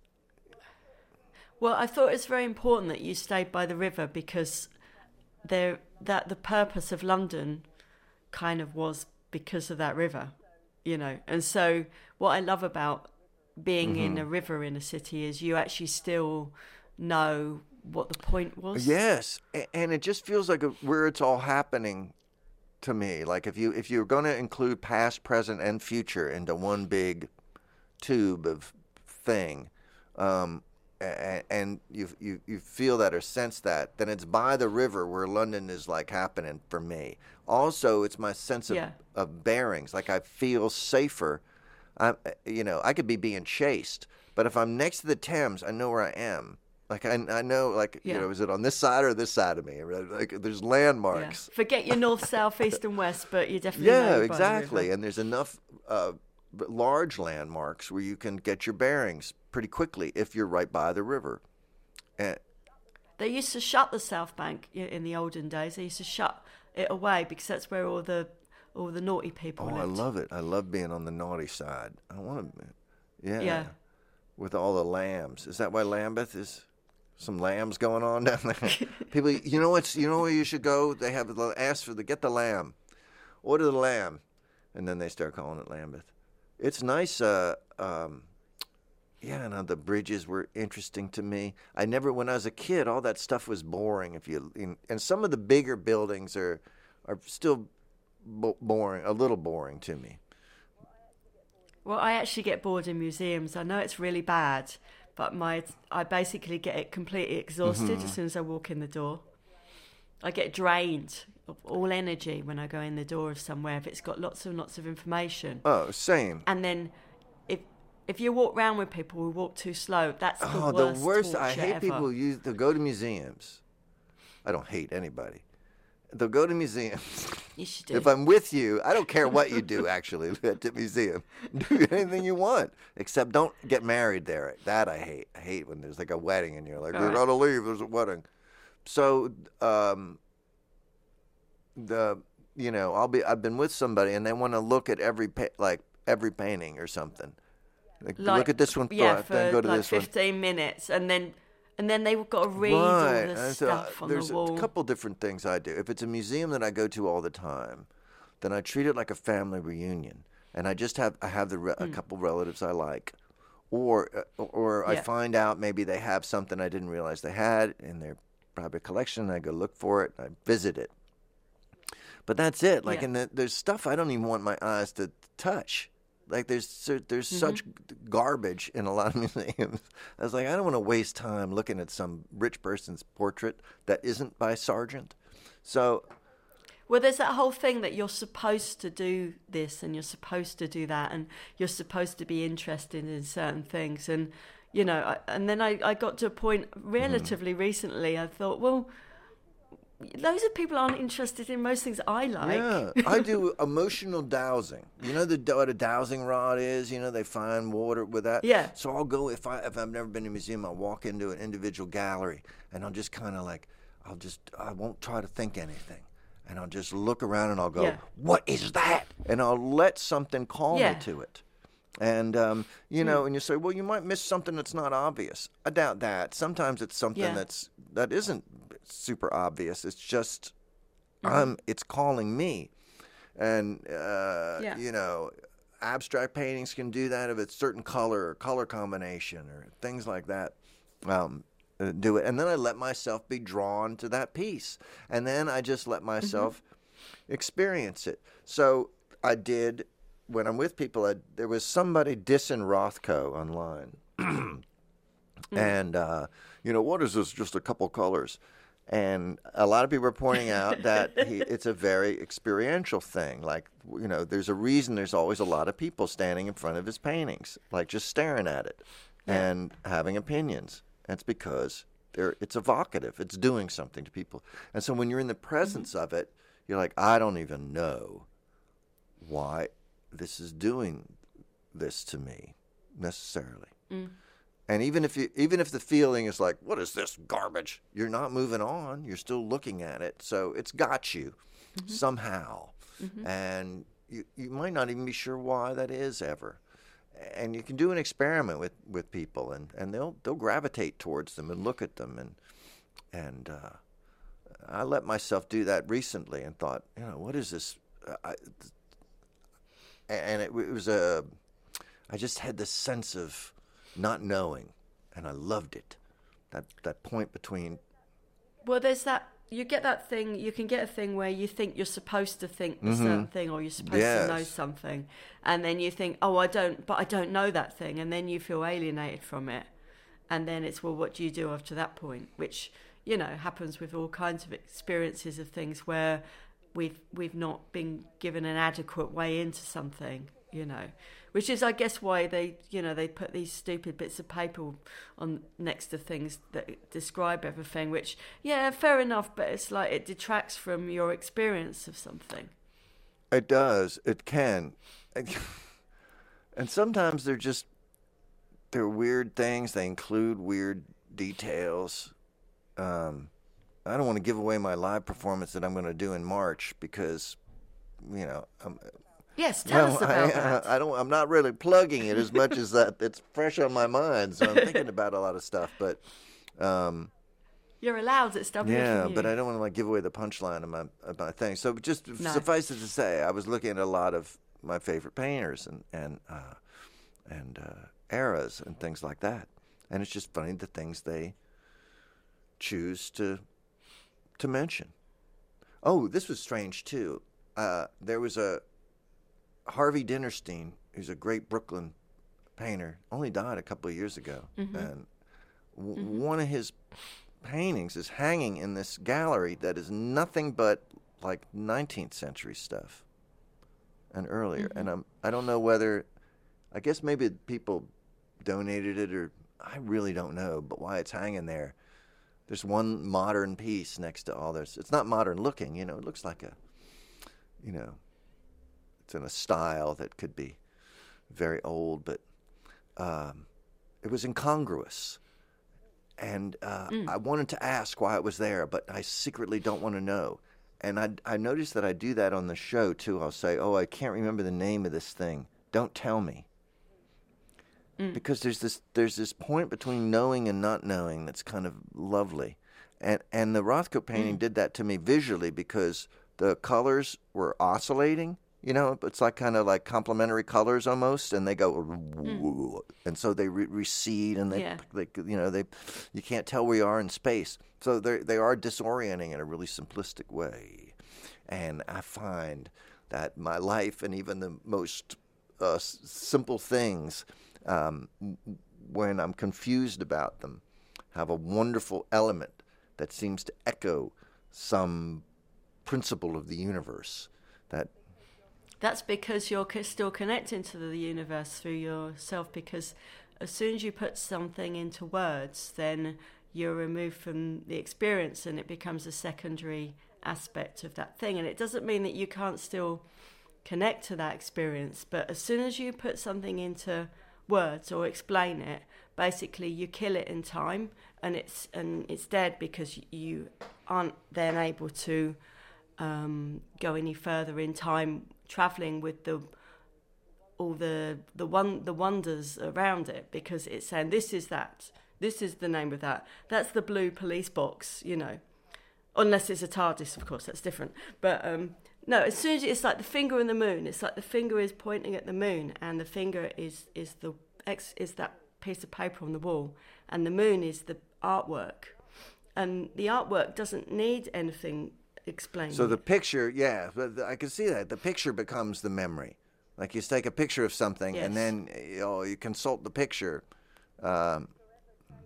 Well, I thought it's very important that you stayed by the river because that the purpose of London kind of was because of that river, and so what I love about being in a river in a city is you actually still know what the point was. Yes, and it just feels like where it's all happening to me. Like if you're going to include past, present, and future into one big tube of thing, and you feel that or sense that, then it's by the river where London is happening for me. Also, it's my sense of bearings. Like I feel safer. I could be being chased, but if I'm next to the Thames, I know where I am. Like I know, is it on this side or this side of me? Like there's landmarks. Yeah. Forget your north, south, east, and west, but you definitely know exactly. And there's enough large landmarks where you can get your bearings pretty quickly if you're right by the river. And they used to shut the South Bank in the olden days. They used to shut it away because that's where all the naughty people lived. I love it. I love being on the naughty side. I want to, yeah. With all the lambs. Is that why Lambeth is? Some lambs going on down there. People, you know where you should go? They have get the lamb, order the lamb, and then they start calling it Lambeth. It's nice. The bridges were interesting to me. When I was a kid, all that stuff was boring. And some of the bigger buildings are still boring, a little boring to me. Well, I actually get bored in museums. I know it's really bad, but I basically get completely exhausted as soon as I walk in the door. I get drained of all energy when I go in the door of somewhere if it's got lots and lots of information. Oh, same. And then if you walk around with people who walk too slow, that's the worst. I hate ever. people they'll go to museums. I don't hate anybody. They'll go to museums. You should do. If I'm with you, I don't care what you do, actually, at the museum. Do anything you want, except don't get married there. That I hate. I hate when there's a wedding and you're like, "We're going to leave. There's a wedding." So, I've been with somebody and they want to look at every painting or something. Look at this one. Yeah, then go to this 15 minutes, and then they've got to read all the stuff on the wall. There's a couple different things I do. If it's a museum that I go to all the time, then I treat it like a family reunion, and I have a couple relatives I like, or I find out maybe they have something I didn't realize they had in their private collection, and I go look for it, and I visit it. But that's it. And there's stuff I don't even want my eyes to touch. There's such garbage in a lot of museums. I was like, I don't want to waste time looking at some rich person's portrait that isn't by Sargent. So, well, there's that whole thing that you're supposed to do this and you're supposed to do that and you're supposed to be interested in certain things. And, and then I got to a point relatively recently, I thought, well, loads of people aren't interested in most things I like. Yeah, I do emotional dowsing. You know what a dowsing rod is? They find water with that. Yeah. So I'll go, if I've never been to a museum, I'll walk into an individual gallery and I'll just kind of I won't try to think anything. And I'll just look around and I'll go, what is that? And I'll let something call me to it. And, and you say, well, you might miss something that's not obvious. I doubt that. Sometimes it's something that isn't super obvious. It's just, it's calling me. And, abstract paintings can do that if it's certain color or color combination or things like that. Do it. And then I let myself be drawn to that piece. And then I just let myself experience it. So I did, when I'm with people, there was somebody dissing Rothko online. And, what is this? Just a couple colors. And a lot of people are pointing out that it's a very experiential thing. Like, there's a reason there's always a lot of people standing in front of his paintings, like just staring at it and having opinions. And it's because it's evocative. It's doing something to people. And so when you're in the presence of it, you're like, I don't even know why this is doing this to me necessarily. And even if the feeling is like, what is this garbage? You're not moving on. You're still looking at it. So it's got you somehow. And you might not even be sure why that is ever. And you can do an experiment with people, and they'll gravitate towards them and look at them. And I let myself do that recently and thought, what is this? I just had this sense of not knowing, and I loved it. That point between. Well, there's that. You get that thing. You can get a thing where you think you're supposed to think a certain thing, or you're supposed to know something, and then you think, "Oh, I don't know that thing," and then you feel alienated from it, and then it's, well, what do you do after that point? Which happens with all kinds of experiences of things where we've not been given an adequate way into something. Which is, I guess, why they put these stupid bits of paper on next to things that describe everything, which, fair enough, but it's like it detracts from your experience of something. It does. It can. And sometimes they're weird things. They include weird details. I don't want to give away my live performance that I'm going to do in March because, Yes, tell us about that. I'm not really plugging it as much as that. It's fresh on my mind, so I'm thinking about a lot of stuff. But you're allowed. It's WFMU. Yeah, but I don't want to give away the punchline of my thing. So just suffice it to say, I was looking at a lot of my favorite painters and eras and things like that, and it's just funny the things they choose to mention. Oh, this was strange too. There was a Harvey Dinnerstein, who's a great Brooklyn painter, only died a couple of years ago. And one of his paintings is hanging in this gallery that is nothing but like 19th century stuff and earlier. And I don't know whether, I guess maybe people donated it, or I really don't know, but why it's hanging there. There's one modern piece next to all this. It's not modern looking, it looks like it's in a style that could be very old, but it was incongruous. And I wanted to ask why it was there, but I secretly don't want to know. And I noticed that I do that on the show, too. I'll say, I can't remember the name of this thing. Don't tell me. Because there's this point between knowing and not knowing that's kind of lovely. And the Rothko painting did that to me visually because the colors were oscillating. It's like kind of like complementary colors almost, and they go, and so they recede, and they you can't tell where you are in space. So they are disorienting in a really simplistic way, and I find that my life and even the most simple things, when I'm confused about them, have a wonderful element that seems to echo some principle of the universe that. That's because you're still connecting to the universe through yourself, because as soon as you put something into words, then you're removed from the experience and it becomes a secondary aspect of that thing. And it doesn't mean that you can't still connect to that experience, but as soon as you put something into words or explain it, basically you kill it in time, and it's dead because you aren't then able to go any further in time, traveling with all the wonders around it, because it's saying this is the name of that, that's the blue police box, unless it's a TARDIS, of course, that's different. But no, as soon as it's like the finger and the moon, it's like the finger is pointing at the moon, and the finger is that piece of paper on the wall, and the moon is the artwork, and the artwork doesn't need anything explained. So the picture, I can see that the picture becomes the memory. Like you take a picture of something, and then you consult the picture.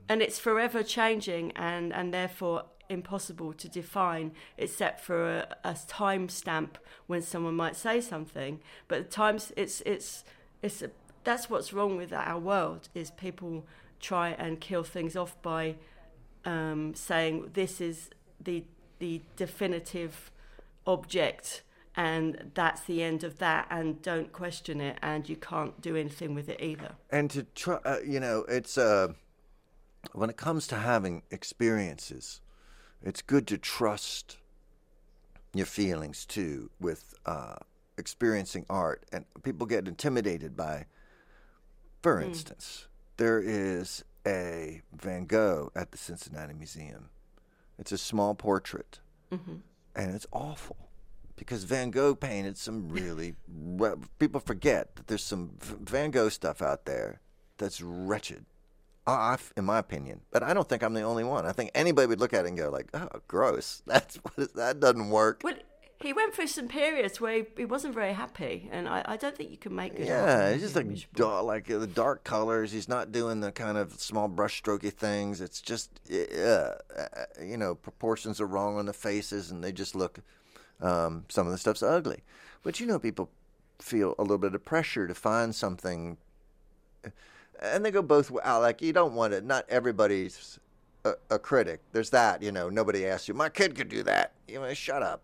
And it's forever changing, and therefore impossible to define, except for a time stamp when someone might say something. But at times, that's what's wrong with our world, is people try and kill things off by saying this is the definitive object, and that's the end of that, and don't question it, and you can't do anything with it either. And to try, it's when it comes to having experiences, it's good to trust your feelings too with experiencing art. And people get intimidated by, for instance, there is a Van Gogh at the Cincinnati Museum. It's a small portrait, and it's awful because Van Gogh painted some really. People forget that there's some Van Gogh stuff out there that's wretched, in my opinion. But I don't think I'm the only one. I think anybody would look at it and go like, "Oh, gross! That doesn't work." Well, he went through some periods where he wasn't very happy, and I don't think you can make good art. Yeah, it's just like the dark colors. He's not doing the kind of small brushstrokey things. It's just, proportions are wrong on the faces, and they just look. Some of the stuff's ugly, but people feel a little bit of pressure to find something, and they go both ways. Like you don't want it. Not everybody's a critic. There's that. Nobody asks you. My kid could do that. Shut up.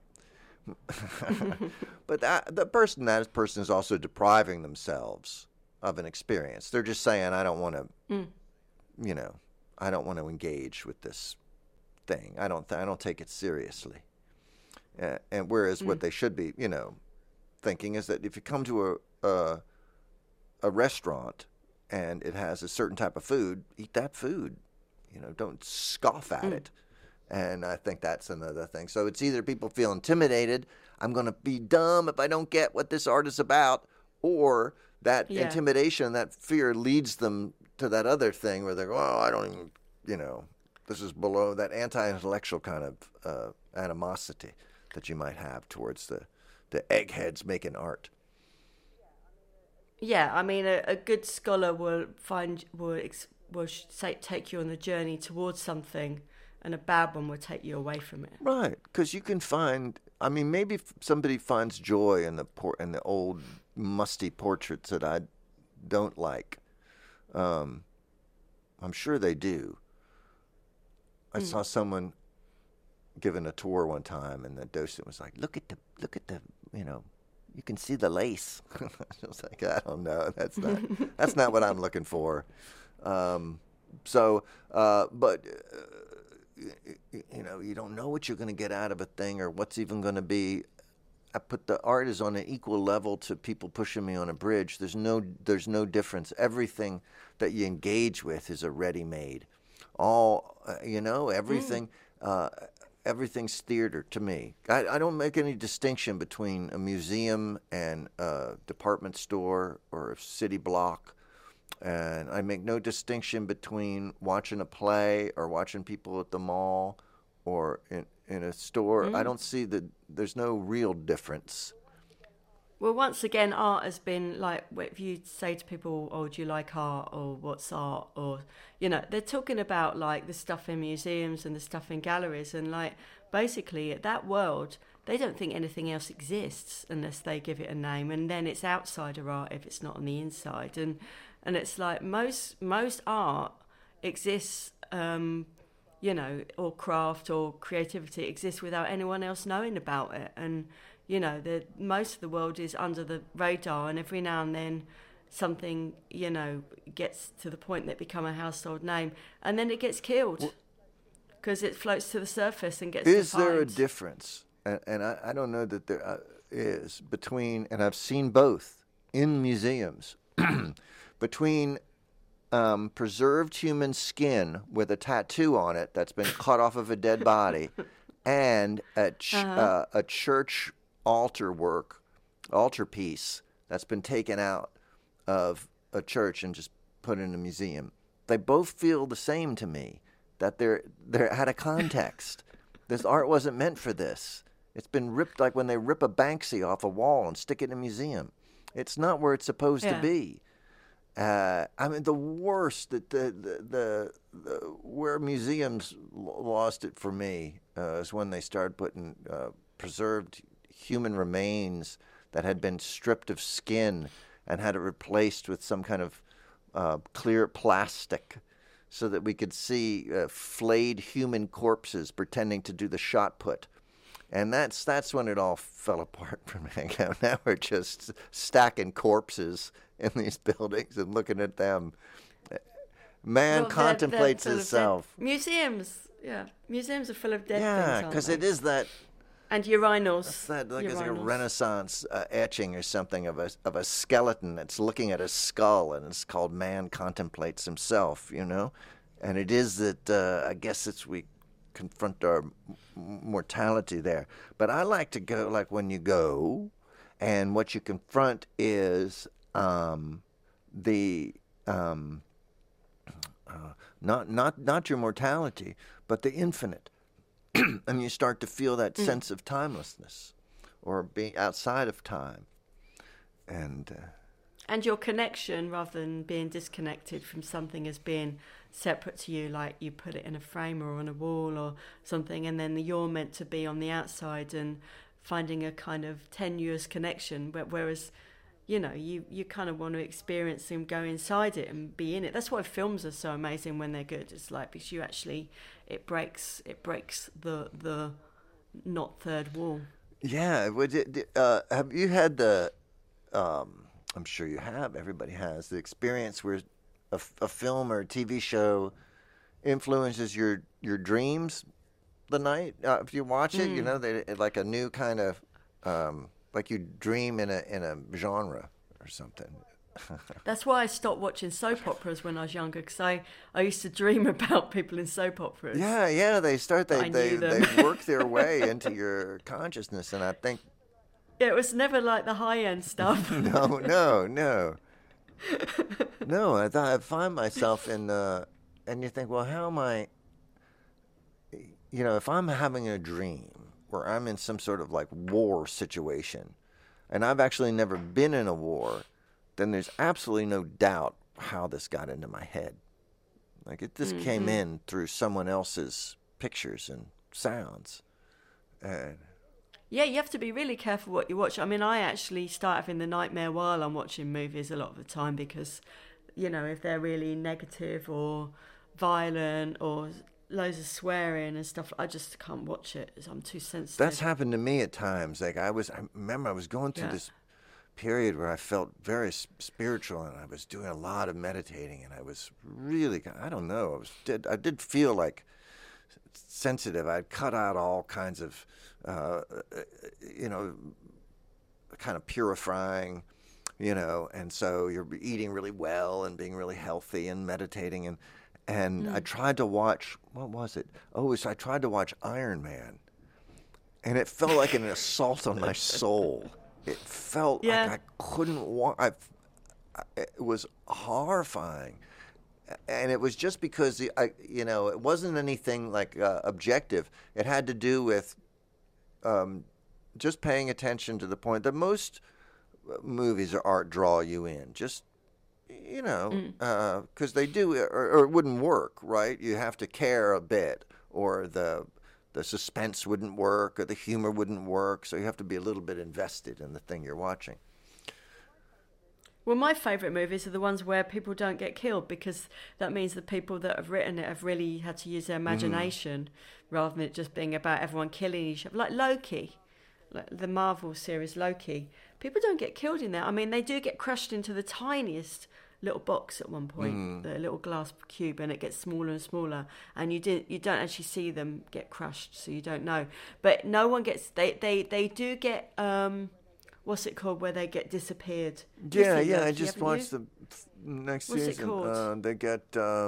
But that person is also depriving themselves of an experience. They're just saying, I don't want to, I don't want to engage with this thing. I don't take it seriously. And whereas what they should be, thinking is that if you come to a restaurant and it has a certain type of food, eat that food. Don't scoff at it. And I think that's another thing. So it's either people feel intimidated, I'm going to be dumb if I don't get what this art is about, or that intimidation, that fear leads them to that other thing where they go, I don't even, this is below that anti-intellectual kind of animosity that you might have towards the eggheads making art. Yeah, I mean, a good scholar will take you on the journey towards something, and a bad one will take you away from it. Right, because you can find. I mean, maybe somebody finds joy in the old musty portraits that I don't like. I'm sure they do. I saw someone giving a tour one time, and the docent was like, "Look at the, you can see the lace." I was like, "I don't know. That's not what I'm looking for." You don't know what you're going to get out of a thing or what's even going to be. I put the art is on an equal level to people pushing me on a bridge. There's no difference. Everything that you engage with is a ready-made. Everything. Everything's theater to me. I don't make any distinction between a museum and a department store or a city block. And I make no distinction between watching a play or watching people at the mall or in a store. I don't see there's no real difference. Well, once again, art has been like, if you say to people, "Oh, do you like art?" or "What's art?" or they're talking about like the stuff in museums and the stuff in galleries, and like basically that world, they don't think anything else exists unless they give it a name, and then it's outsider art if it's not on the inside. And it's like most art exists, or craft or creativity exists without anyone else knowing about it. And, most of the world is under the radar, and every now and then something, gets to the point that it becomes a household name, and then it gets killed because it floats to the surface and gets defined. Is there a difference? And I don't know that there is between, and I've seen both in museums, between preserved human skin with a tattoo on it that's been cut off of a dead body and a church altar piece that's been taken out of a church and just put in a museum. They both feel the same to me, that they're out of context. This art wasn't meant for this. It's been ripped like when they rip a Banksy off a wall and stick it in a museum. It's not where it's supposed to be. I mean, the worst that the where museums lost it for me is when they started putting preserved human remains that had been stripped of skin and had it replaced with some kind of clear plastic, so that we could see flayed human corpses pretending to do the shot put. And that's when it all fell apart for me. Now we're just stacking corpses in these buildings and looking at them. Man contemplates himself. Museums are full of dead things. Yeah, because it is that. And urinals. It's that like it's like a Renaissance etching or something of a skeleton that's looking at a skull, and it's called Man Contemplates Himself. And it is that I guess it's we confront our mortality there. But I like to go like when you go, and what you confront is not your mortality, but the infinite. And you start to feel that sense of timelessness, or being outside of time, and your connection, rather than being disconnected from something as being separate to you, like you put it in a frame or on a wall or something, and then you're meant to be on the outside and finding a kind of tenuous connection, whereas you kind of want to experience and go inside it and be in it. That's why films are so amazing when they're good. It's like because you actually it breaks the not third wall. Yeah. Have you had the? I'm sure you have. Everybody has the experience where a film or a TV show influences your dreams the night. If you watch it, they like a new kind of. Like you dream in a genre or something. That's why I stopped watching soap operas when I was younger, because I used to dream about people in soap operas. Yeah, they work their way into your consciousness, and I think. Yeah, it was never like the high end stuff. No. No, I find myself in, and you think, well, how am I? If I'm having a dream where I'm in some sort of like war situation, and I've actually never been in a war, then there's absolutely no doubt how this got into my head. Like it just came in through someone else's pictures and sounds. Yeah, you have to be really careful what you watch. I mean, I actually start having the nightmare while I'm watching movies a lot of the time because, if they're really negative or violent or loads of swearing and stuff, I just can't watch it. I'm too sensitive. That's happened to me at times. Like I remember I was going through this period where I felt very spiritual, and I was doing a lot of meditating, and I was really, I don't know, I did feel like sensitive. I'd cut out all kinds of, kind of purifying, and so you're eating really well and being really healthy and meditating, and I tried to watch, what was it? I tried to watch Iron Man, and it felt like an assault on my soul. It felt like I couldn't watch. It was horrifying, and it was just because it wasn't anything like objective. It had to do with just paying attention to the point that most movies or art draw you in. Just because they do, or it wouldn't work, right? You have to care a bit, or the suspense wouldn't work, or the humor wouldn't work, so you have to be a little bit invested in the thing you're watching. Well, my favourite movies are the ones where people don't get killed, because that means the people that have written it have really had to use their imagination rather than it just being about everyone killing each other. Like Loki, like the Marvel series Loki. People don't get killed in there. I mean, they do get crushed into the tiniest little box at one point, the little glass cube, and it gets smaller and smaller, and you don't actually see them get crushed, so you don't know. But no one gets. They do get. What's it called? Where they get disappeared? Yeah. I just watched the next season. What's it called? They get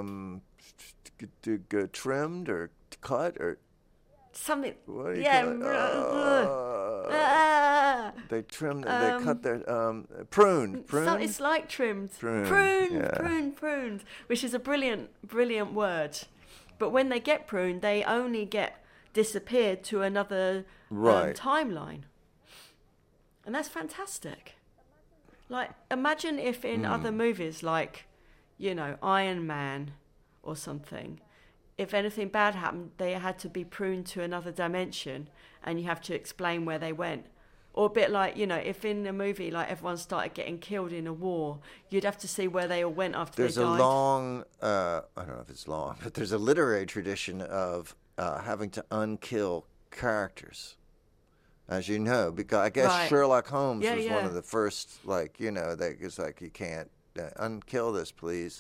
trimmed or cut or something. What do you call it? They trim. They cut their pruned. It's like trimmed. Pruned, which is a brilliant word. But when they get pruned, they only get disappeared to another timeline. And that's fantastic. Like, imagine if in other movies, like, Iron Man or something, if anything bad happened, they had to be pruned to another dimension and you have to explain where they went. Or a bit like, if in a movie, like, everyone started getting killed in a war, you'd have to see where they all went after they died. There's a long, I don't know if it's long, but there's a literary tradition of having to unkill characters, as you know, because I guess Sherlock Holmes was one of the first, like, that it's like, you can't unkill this, please.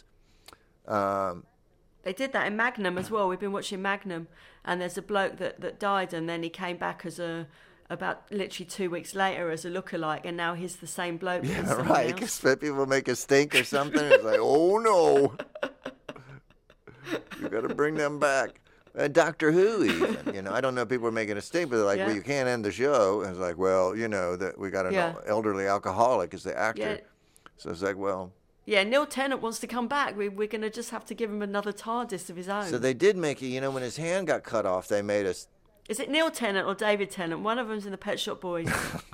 They did that in Magnum as well. We've been watching Magnum, and there's a bloke that died, and then he came back as about literally 2 weeks later as a lookalike, and now he's the same bloke. Yeah, right. Because people make a stink or something. It's like, oh no, you got to bring them back. Doctor Who, even. I don't know if people are making a stink, but they're like, well, you can't end the show. And it's like, well, that we got an elderly alcoholic as the actor. Yeah. So it's like, well. Yeah, Neil Tennant wants to come back. We're going to just have to give him another TARDIS of his own. So they did make it, when his hand got cut off, they made us. Is it Neil Tennant or David Tennant? One of them's in the Pet Shop Boys.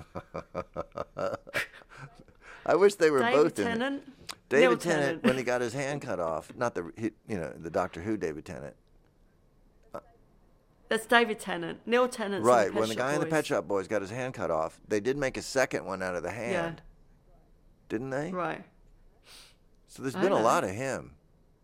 I wish they were David both Tennant? in it. David Tennant, when he got his hand cut off, not the Doctor Who David Tennant. That's David Tennant. Neil Tennant's right. In the Pet When the Shop guy Boys. in the Pet Shop Boys got his hand cut off, they did make a second one out of the hand. Yeah. Didn't they? Right. So there's been a lot of him.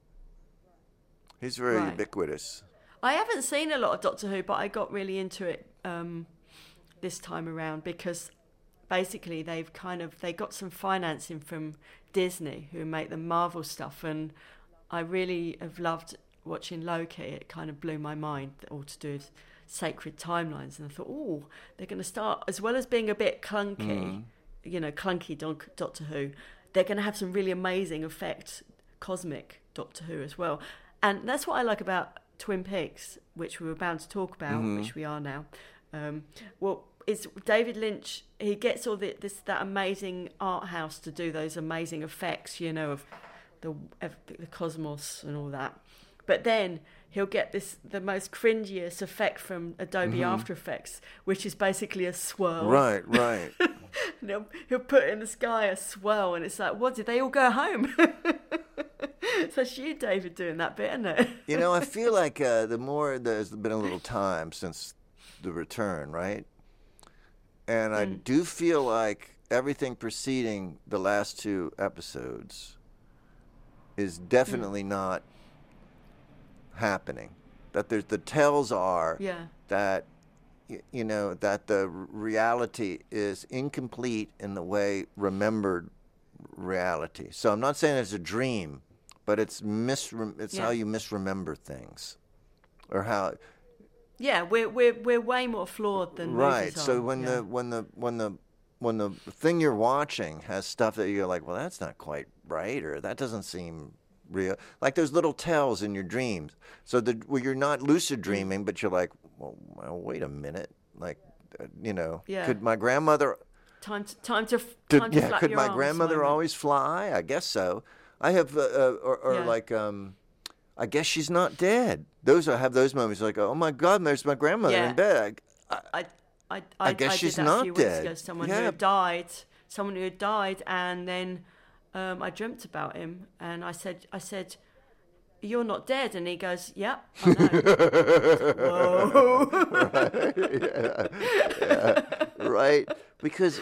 He's very ubiquitous. I haven't seen a lot of Doctor Who, but I got really into it this time around because basically they got some financing from Disney, who make the Marvel stuff, and I really have loved watching Loki. It kind of blew my mind, all to do with sacred timelines, and I thought, oh, they're going to start, as well as being a bit clunky, clunky Doctor Who, they're going to have some really amazing effects, cosmic Doctor Who as well. And that's what I like about Twin Peaks, which we were bound to talk about, which we are now. It's David Lynch. He gets all that amazing art house to do those amazing effects, of the cosmos and all that. But then he'll get the most cringiest effect from Adobe After Effects, which is basically a swirl. Right. He'll put in the sky a swirl, and it's like, what, did they all go home? So it's you, David, doing that bit, isn't it? I feel like the more there's been a little time since the return, right? And I do feel like everything preceding the last two episodes is definitely not happening. That there's the tells are that that the reality is incomplete in the way remembered reality. So I'm not saying it's a dream, but it's how you misremember things, or how. Yeah, we're way more flawed than right. movies are. So when the thing you're watching has stuff that you're like, well, that's not quite right, or that doesn't seem real. Like there's little tells in your dreams. So you're not lucid dreaming, but you're like, well, wait a minute, like, could my grandmother? Time to flap your could my arms grandmother moment. always fly? I guess so. I have, I guess she's not dead. I have those moments like, oh my God, there's my grandmother in bed. I guess she's did that not a few weeks dead. Ago, someone who had died, and then I dreamt about him, and I said, you're not dead, and he goes, yep, I know. Whoa. Right. Because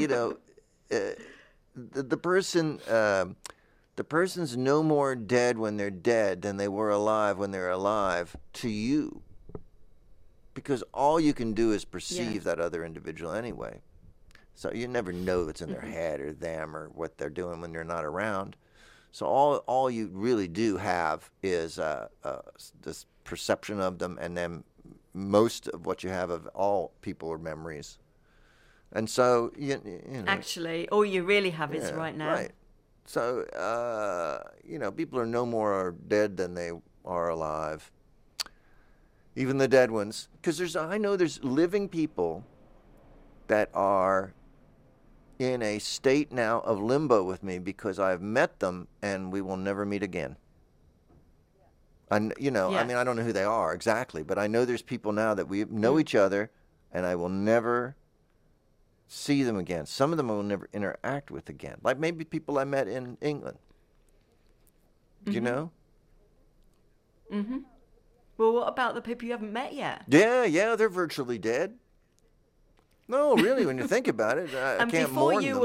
the person's no more dead when they're dead than they were alive when they're alive to you. Because all you can do is perceive that other individual anyway. So you never know what's in their head or them or what they're doing when they're not around. So all you really do have is this perception of them, and then most of what you have of all people are memories. And so, actually, all you really have is right now. Right. So, people are no more dead than they are alive. Even the dead ones. Because I know there's living people that are in a state now of limbo with me because I've met them and we will never meet again. I mean, I don't know who they are exactly, but I know there's people now that we know each other, and I will never see them again. Some of them I will never interact with again. Like maybe people I met in England. Mm-hmm. You know? Mm-hmm. Well, what about the people you haven't met yet? Yeah, they're virtually dead. No, really, when you think about it, I can't mourn them.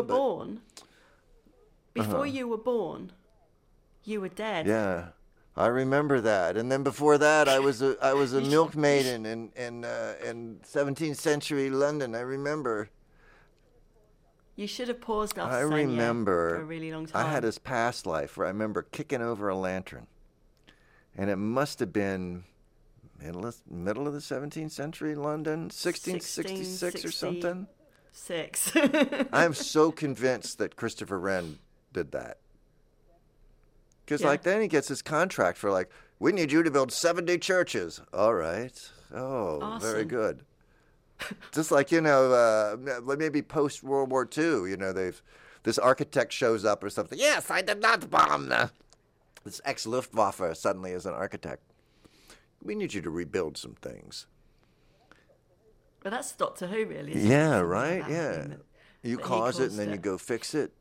Before you were born, you were dead. Yeah, I remember that. And then before that, I was a milkmaid in 17th century London. I remember. You should have paused after I saying remember for a really long time. I had this past life where I remember kicking over a lantern, and it must have been middle of the 17th century London, 1666 or something. I'm so convinced that Christopher Wren did that. Because then he gets his contract for we need you to build 70 churches. All right. Oh, awesome. Very good. Just maybe post World War II, this architect shows up or something. Yes, I did not bomb this ex-Luftwaffe suddenly is an architect. We need you to rebuild some things. Well, that's Doctor Who, really. Yeah, right? Yeah. You cause it and then you go fix it.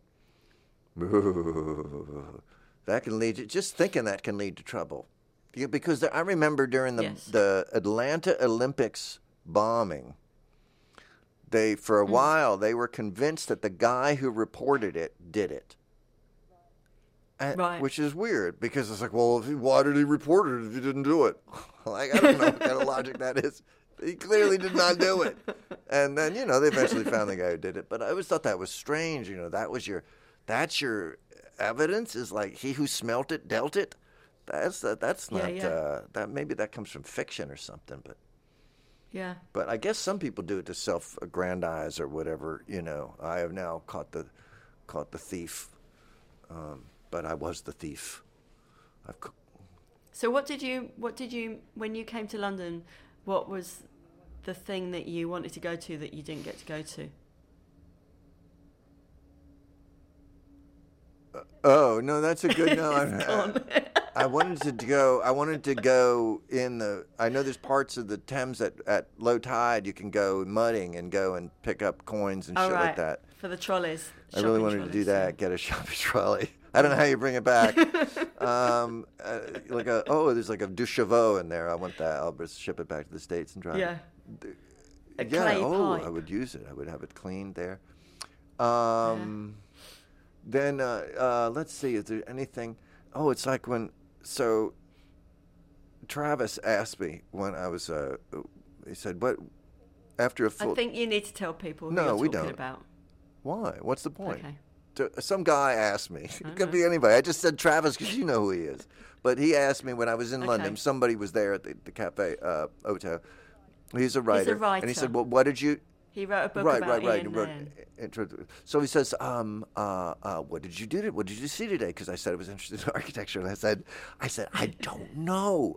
That can lead to, just thinking that can lead to trouble. Because I remember during the Atlanta Olympics bombing, for a while, they were convinced that the guy who reported it did it. Right. Which is weird because it's well, why did he report it if he didn't do it? I don't know what kind of logic that is. He clearly did not do it. And then, they eventually found the guy who did it. But I always thought that was strange. That's your evidence is he who smelt it dealt it. That's not, that maybe that comes from fiction or something. But yeah. But I guess some people do it to self-aggrandize or whatever, I have now caught the thief. But I was the thief. So what did you, when you came to London, what was the thing that you wanted to go to that you didn't get to go to? No, that's a good no. I wanted to go I know there's parts of the Thames at low tide you can go mudding and go and pick up coins and shit like that. For the trolleys. I really wanted to do that, get a shopping trolley. I don't know how you bring it back. There's a Duchevaux in there. I want that. I'll just ship it back to the States and drive it. A clay pipe. I would use it. I would have it cleaned there. Then, let's see, is there anything? Oh, it's so Travis asked me when I was, he said, what, after a full... I think you need to tell people who you're talking about. Why? What's the point? Okay. Some guy asked me. It could be anybody. I just said Travis because you know who he is. But he asked me when I was in London. Somebody was there at the Cafe Hotel. He's a writer. And he said, well, what did you... He wrote a book about Ian Mann. So he says, what did you do? What did you see today? Because I said I was interested in architecture. And I said, I don't know.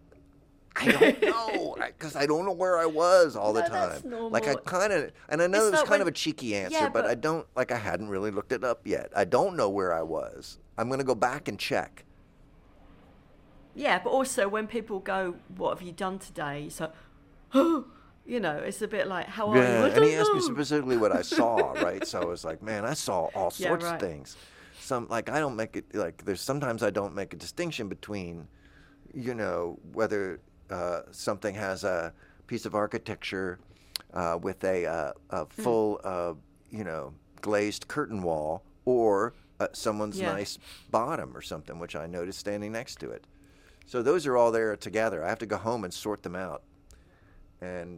Because I don't know where I was all the time. That's normal. I kind of, and I know it's kind of a cheeky answer, but I don't, I hadn't really looked it up yet. I don't know where I was. I'm going to go back and check. Yeah, but also when people go, what have you done today? So, it's a bit like, how are you? And he asked me specifically what I saw, right? So I was like, man, I saw all sorts of things. I don't make it, there's sometimes I don't make a distinction between, whether something has a piece of architecture with a full, glazed curtain wall or someone's nice bottom or something, which I noticed standing next to it. So those are all there together. I have to go home and sort them out. And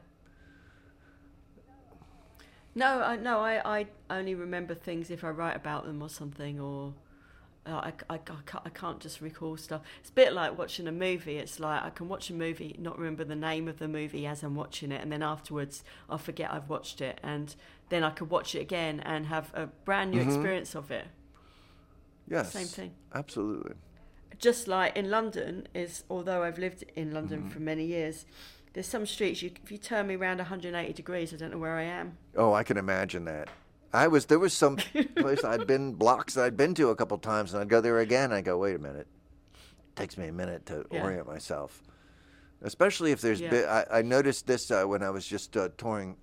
I only remember things if I write about them or something, or I can't just recall stuff. It's a bit like watching a movie. It's like I can watch a movie, not remember the name of the movie as I'm watching it, and then afterwards I'll forget I've watched it, and then I could watch it again and have a brand new experience of it. Yes, same thing. Absolutely. Just like in London, although I've lived in London for many years, there's some streets if you turn me around 180 degrees, I don't know where I am. Oh, I can imagine that. There was some place blocks that I'd been to a couple times, and I'd go there again. I go, wait a minute. It takes me a minute to orient myself. Especially if there's I noticed this when I was just touring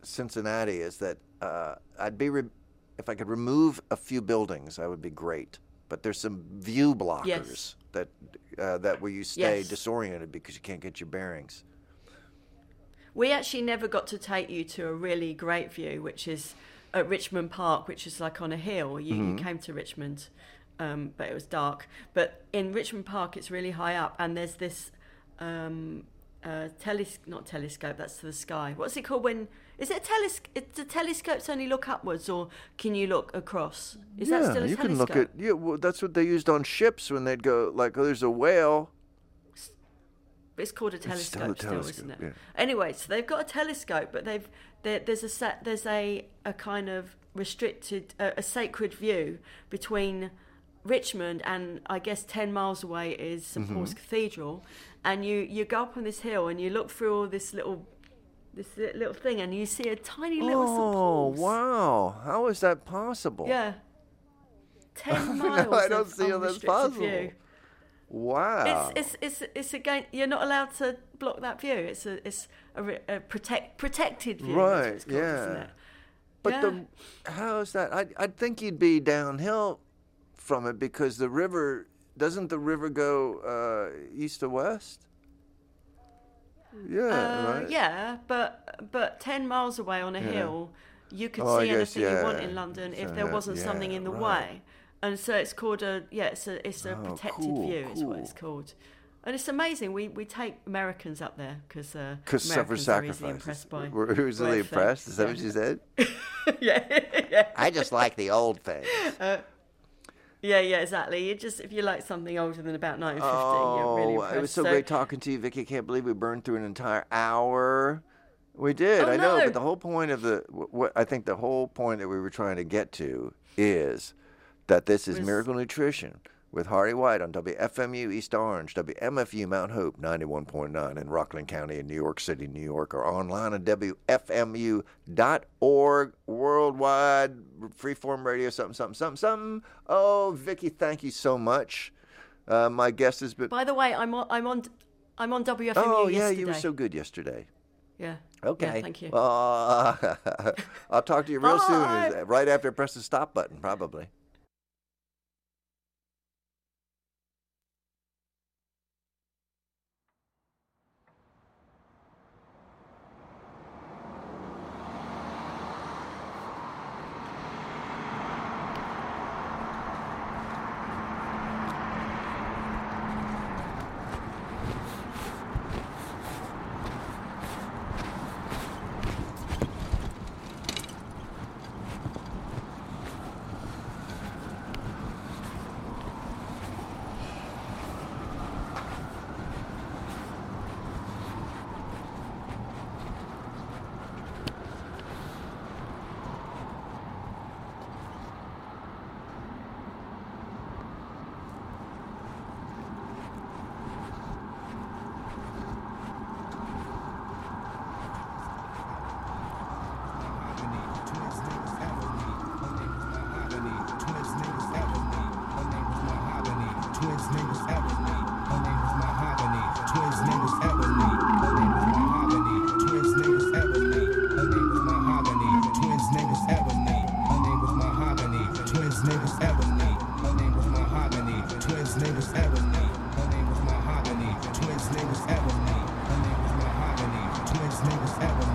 Cincinnati is that I'd be if I could remove a few buildings, I would be great. But there's some view blockers that where you stay disoriented because you can't get your bearings. We actually never got to take you to a really great view, which is at Richmond Park, which is like on a hill. You came to Richmond, but it was dark. But in Richmond Park, it's really high up, and there's this not telescope, that's to the sky. What's it called when... Is it a telescope? Do telescopes only look upwards, or can you look across? Is that still a telescope? You can look at... well, that's what they used on ships when they'd go, like, oh, there's a whale... It's called a telescope, still, isn't it? Yeah. Anyway, so they've got a telescope, but there's a kind of restricted, a sacred view between Richmond and I guess 10 miles away is St Paul's Cathedral, and you go up on this hill and you look through all this little thing and you see a tiny little St Paul's. Oh wow! How is that possible? Yeah, 10 miles. No, I don't see how that's possible. View. Wow. It's again. You're not allowed to block that view. It's a protected view. Right. It's called, isn't it? But how is that? I'd think you'd be downhill from it because the river doesn't the river go east to west? Yeah. Right. Yeah, but 10 miles away on a hill, you could see anything you want in London if there wasn't something in the way. And so it's called it's a protected view is what it's called. And it's amazing. We take Americans up there because Americans are easily impressed by. We're easily impressed? Is that what you said? Yeah. I just like the old things. Yeah, exactly. If you like something older than about 1950, you're really impressed. It was so great talking to you, Vicky. I can't believe we burned through an entire hour. We did, I know. But the whole point of I think the whole point that we were trying to get to is that this is Miracle Nutrition with Hardy White on WFMU East Orange, WMFU Mount Hope 91.9 in Rockland County in New York City, New York, or online at WFMU.org, worldwide, freeform radio, something. Oh, Vicky, thank you so much. My guest has been... By the way, I'm on WFMU yesterday. Oh, yeah, you were so good yesterday. Yeah. Okay. Yeah, thank you. I'll talk to you real soon, right after I press the stop button, probably. Twins name was Ebony. Her name was Mahogany. Twins name was Ebony.